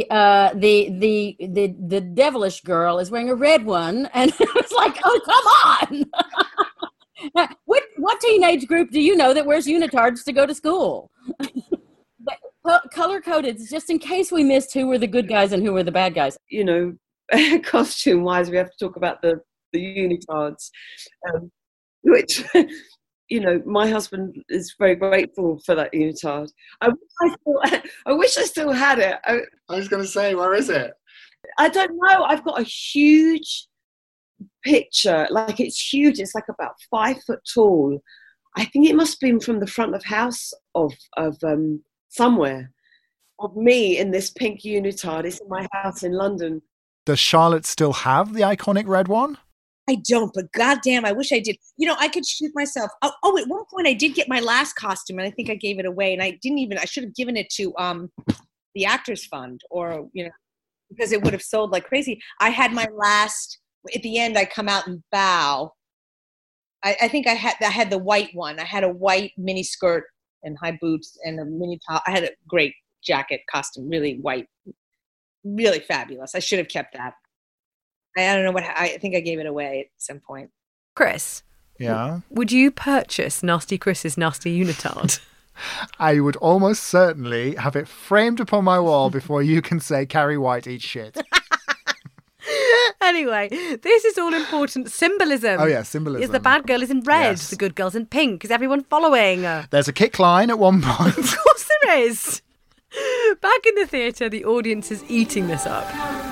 devilish girl is wearing a red one, and it's like, oh, come on! What teenage group do you know that wears unitards to go to school? Color-coded, just in case we missed who were the good guys and who were the bad guys. Costume-wise, we have to talk about the unitards, which, my husband is very grateful for that unitard. I wish I still had it. I was going to say, where is it? I don't know. I've got a huge picture, like it's huge. It's like about 5 foot tall. I think it must have been from the front of house of somewhere, of me in this pink unitard. It's in my house in London. Does Charlotte still have the iconic red one? I don't, but goddamn, I wish I did. I could shoot myself. Oh, at one point I did get my last costume, and I think I gave it away, and I should have given it to the Actors Fund, or because it would have sold like crazy. I had my last. At the end, I come out and bow. I think I had the white one. I had a white mini skirt and high boots and a mini top. I had a great jacket costume, really white, really fabulous. I should have kept that. I don't know I think I gave it away at some point. Chris. Yeah? Would you purchase Nasty Chris's Nasty Unitard? I would almost certainly have it framed upon my wall before you can say Carrie White eats shit. Anyway, this is all important symbolism. Oh, yeah, symbolism. Is the bad girl is in red, Yes. the good girl's in pink. Is everyone following? There's a kick line at one point. Of course there is. Back in the theatre, the audience is eating this up.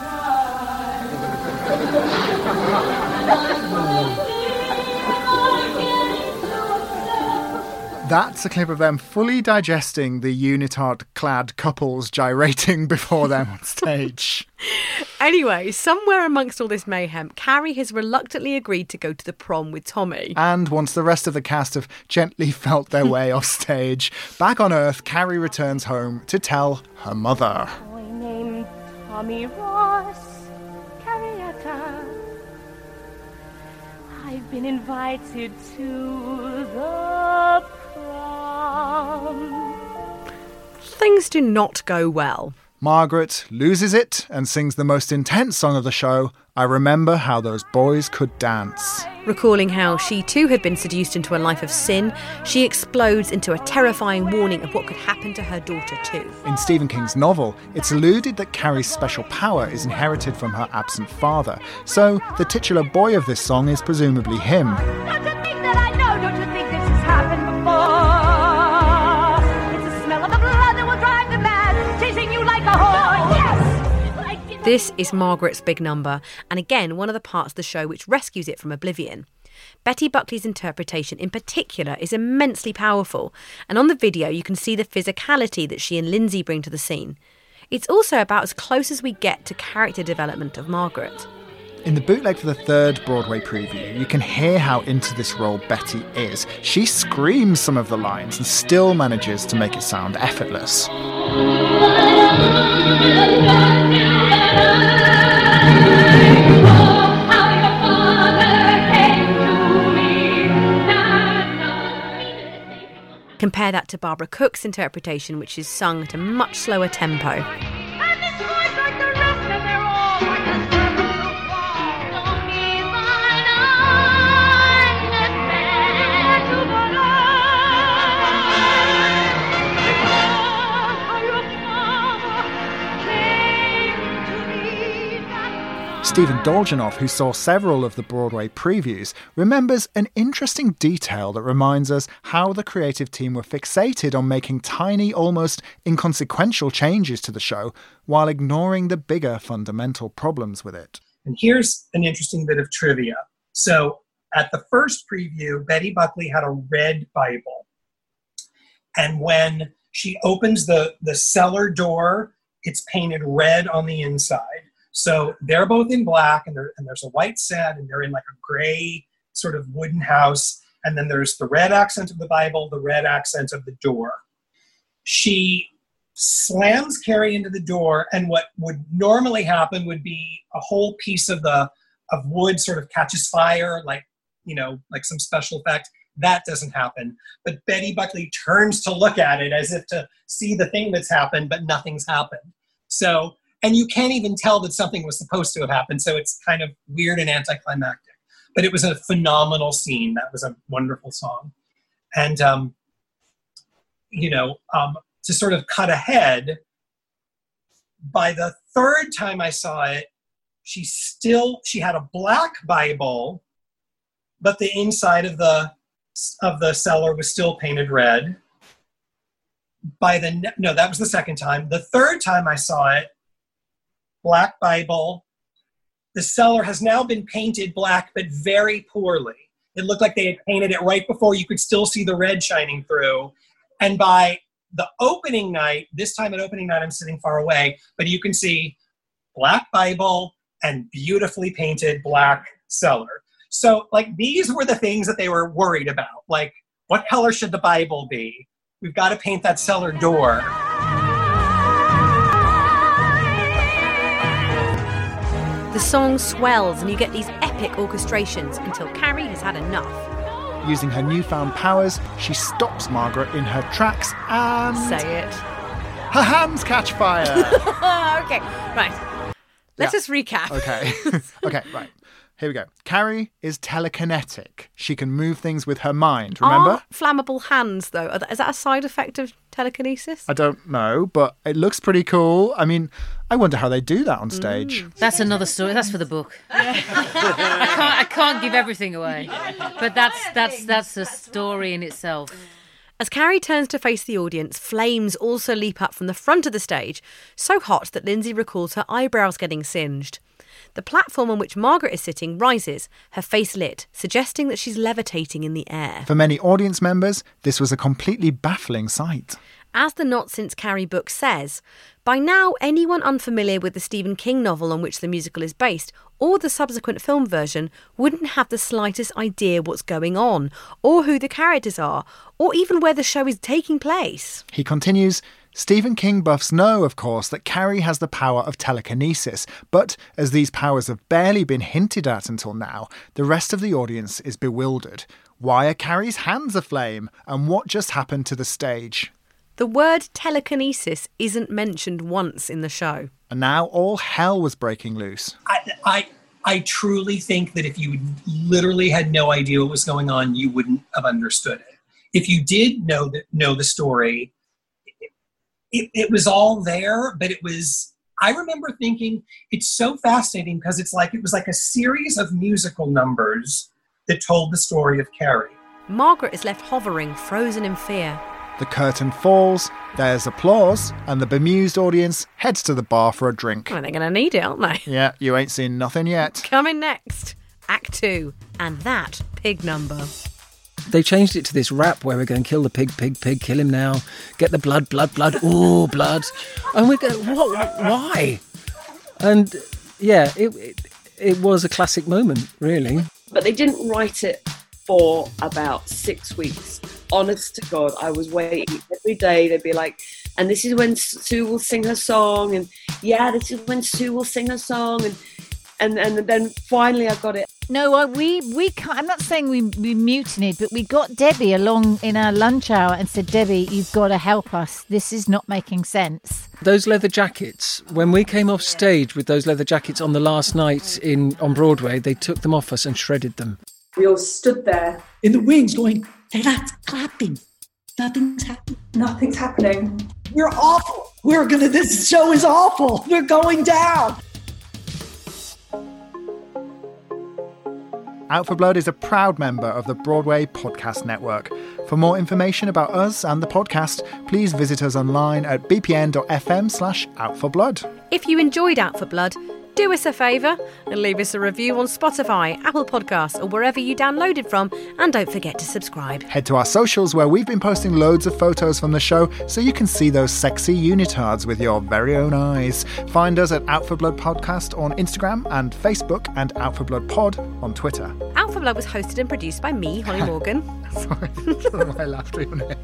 That's a clip of them fully digesting the unitard-clad couples gyrating before them on stage. Anyway, somewhere amongst all this mayhem, Carrie has reluctantly agreed to go to the prom with Tommy. And once the rest of the cast have gently felt their way off stage, back on Earth, Carrie returns home to tell her mother. Boy named Tommy Ross, Carrietta. I've been invited to the prom. Things do not go well. Margaret loses it and sings the most intense song of the show, I Remember How Those Boys Could Dance. Recalling how she too had been seduced into a life of sin, she explodes into a terrifying warning of what could happen to her daughter too. In Stephen King's novel, it's alluded that Carrie's special power is inherited from her absent father, so the titular boy of this song is presumably him. Don't you think that I know? Don't you think this has happened before? It's the smell of the blood that will drive them mad, chasing you like a whore. Yes! This is Margaret's big number, and again, one of the parts of the show which rescues it from oblivion. Betty Buckley's interpretation in particular is immensely powerful, and on the video you can see the physicality that she and Lindsay bring to the scene. It's also about as close as we get to character development of Margaret. In the bootleg for the third Broadway preview, you can hear how into this role Betty is. She screams some of the lines and still manages to make it sound effortless. Compare that to Barbara Cook's interpretation, which is sung at a much slower tempo. Stephen Dolgenoff, who saw several of the Broadway previews, remembers an interesting detail that reminds us how the creative team were fixated on making tiny, almost inconsequential changes to the show while ignoring the bigger fundamental problems with it. And here's an interesting bit of trivia. So at the first preview, Betty Buckley had a red Bible. And when she opens the cellar door, it's painted red on the inside. So they're both in black, and there's a white set, and they're in like a gray sort of wooden house. And then there's the red accent of the Bible, the red accent of the door. She slams Carrie into the door, and what would normally happen would be a whole piece of wood sort of catches fire, like some special effect. That doesn't happen. But Betty Buckley turns to look at it as if to see the thing that's happened, but nothing's happened. So, and you can't even tell that something was supposed to have happened. So it's kind of weird and anticlimactic. But it was a phenomenal scene. That was a wonderful song. And, to sort of cut ahead, by the third time I saw it, she had a black Bible, but the inside of the cellar was still painted red. That was the second time. The third time I saw it, black Bible. The cellar has now been painted black, but very poorly. It looked like they had painted it right before you could still see the red shining through. And by the opening night, this time at opening night, I'm sitting far away, but you can see black Bible and beautifully painted black cellar. So, these were the things that they were worried about. What color should the Bible be? We've got to paint that cellar door. The song swells and you get these epic orchestrations until Carrie has had enough. Using her newfound powers, she stops Margaret in her tracks and... Say it. Her hands catch fire! Okay, right. Let's just recap. Okay, right. Here we go. Carrie is telekinetic. She can move things with her mind, remember? Are flammable hands, though, is that a side effect of telekinesis? I don't know, but it looks pretty cool. I mean, I wonder how they do that on stage. That's another story. That's for the book. I can't give everything away. But that's a story in itself. As Carrie turns to face the audience, flames also leap up from the front of the stage, so hot that Lindsay recalls her eyebrows getting singed. The platform on which Margaret is sitting rises, her face lit, suggesting that she's levitating in the air. For many audience members, this was a completely baffling sight. As the Not Since Carrie book says, by now anyone unfamiliar with the Stephen King novel on which the musical is based, or the subsequent film version, wouldn't have the slightest idea what's going on, or who the characters are, or even where the show is taking place. He continues, Stephen King buffs know, of course, that Carrie has the power of telekinesis, but as these powers have barely been hinted at until now, the rest of the audience is bewildered. Why are Carrie's hands aflame? And what just happened to the stage? The word telekinesis isn't mentioned once in the show. And now all hell was breaking loose. I truly think that if you literally had no idea what was going on, you wouldn't have understood it. If you did know the story, it was all there, but I remember thinking it's so fascinating because it was like a series of musical numbers that told the story of Carrie. Margaret is left hovering, frozen in fear. The curtain falls, there's applause, and the bemused audience heads to the bar for a drink. Well, they're going to need it, aren't they? Yeah, you ain't seen nothing yet. Coming next, Act 2, and that pig number. They changed it to this rap where we're going, kill the pig, kill him now, get the blood, ooh, blood. And we go, what? Why? And yeah, it was a classic moment, really. But they didn't write it for about 6 weeks. Honest to God, I was waiting every day. They'd be like, and this is when Sue will sing her song, and yeah, this is when Sue will sing her song, and then finally I got it. No, we can't, I'm not saying we mutinied, but we got Debbie along in our lunch hour and said, Debbie, you've got to help us. This is not making sense. Those leather jackets, when we came off stage with those leather jackets on the last night on Broadway, they took them off us and shredded them. We all stood there in the wings going, they're not clapping. Nothing's happening. Nothing's happening. We're awful. This show is awful. We're going down. Out for Blood is a proud member of the Broadway Podcast Network. For more information about us and the podcast, please visit us online at bpn.fm/outforblood. If you enjoyed Out for Blood, do us a favour and leave us a review on Spotify, Apple Podcasts, or wherever you downloaded from, and don't forget to subscribe. Head to our socials where we've been posting loads of photos from the show so you can see those sexy unitards with your very own eyes. Find us at Out for Blood Podcast on Instagram and Facebook, and Out for Blood Pod on Twitter. Out for Blood was hosted and produced by me, Holly Morgan. Sorry, I don't know why I laughed at your name.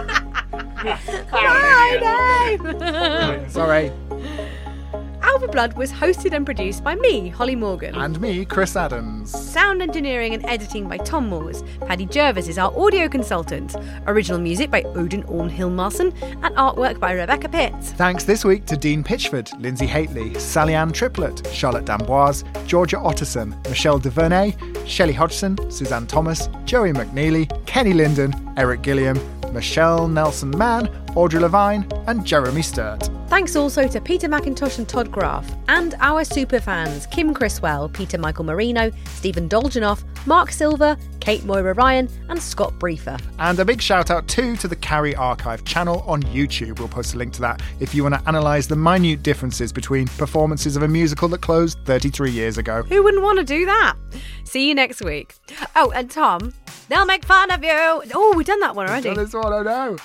My name! Sorry. Out for Blood was hosted and produced by me, Holly Morgan. And me, Chris Adams. Sound engineering and editing by Tom Moores. Paddy Jervis is our audio consultant. Original music by Odin Ornhill-Marson and artwork by Rebecca Pitts. Thanks this week to Dean Pitchford, Lindsay Haitley, Sally Ann Triplett, Charlotte D'Amboise, Georgia Otterson, Michelle DeVernay, Shelley Hodgson, Suzanne Thomas, Joey McNeely, Kenny Linden, Eric Gilliam, Michelle Nelson-Mann, Audrey Levine and Jeremy Sturt. Thanks also to Peter McIntosh and Todd Graff, and our superfans Kim Criswell, Peter Michael Marino, Stephen Dolgenoff, Mark Silver, Kate Moira Ryan and Scott Briefer. And a big shout out too to the Carrie Archive channel on YouTube. We'll post a link to that if you want to analyse the minute differences between performances of a musical that closed 33 years ago. Who wouldn't want to do that? See you next week. Oh, and Tom, they'll make fun of you. Oh, we've done that one already. This one, I know.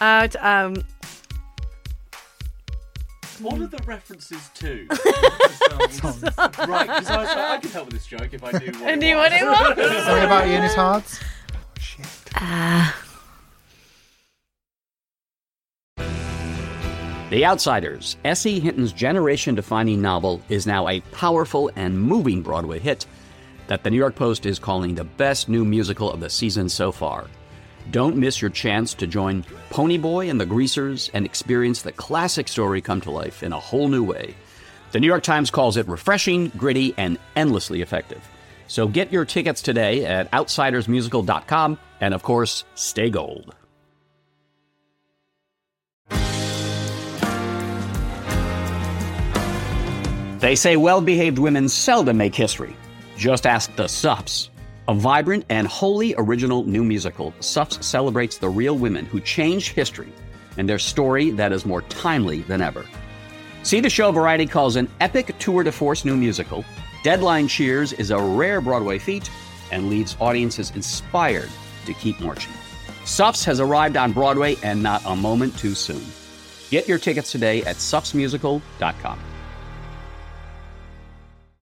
What are the references to? Right, because I was like, I can help with this joke if I knew what it was. Something about unitards? Oh, shit. The Outsiders, S.E. Hinton's generation-defining novel, is now a powerful and moving Broadway hit that the New York Post is calling the best new musical of the season so far. Don't miss your chance to join Ponyboy and the Greasers and experience the classic story come to life in a whole new way. The New York Times calls it refreshing, gritty, and endlessly effective. So get your tickets today at outsidersmusical.com, and of course, stay gold. They say well-behaved women seldom make history. Just ask the Suffs. A vibrant and wholly original new musical, Suffs celebrates the real women who changed history and their story that is more timely than ever. See the show Variety calls an epic tour de force new musical. Deadline cheers is a rare Broadway feat and leaves audiences inspired to keep marching. Suffs has arrived on Broadway and not a moment too soon. Get your tickets today at suffsmusical.com.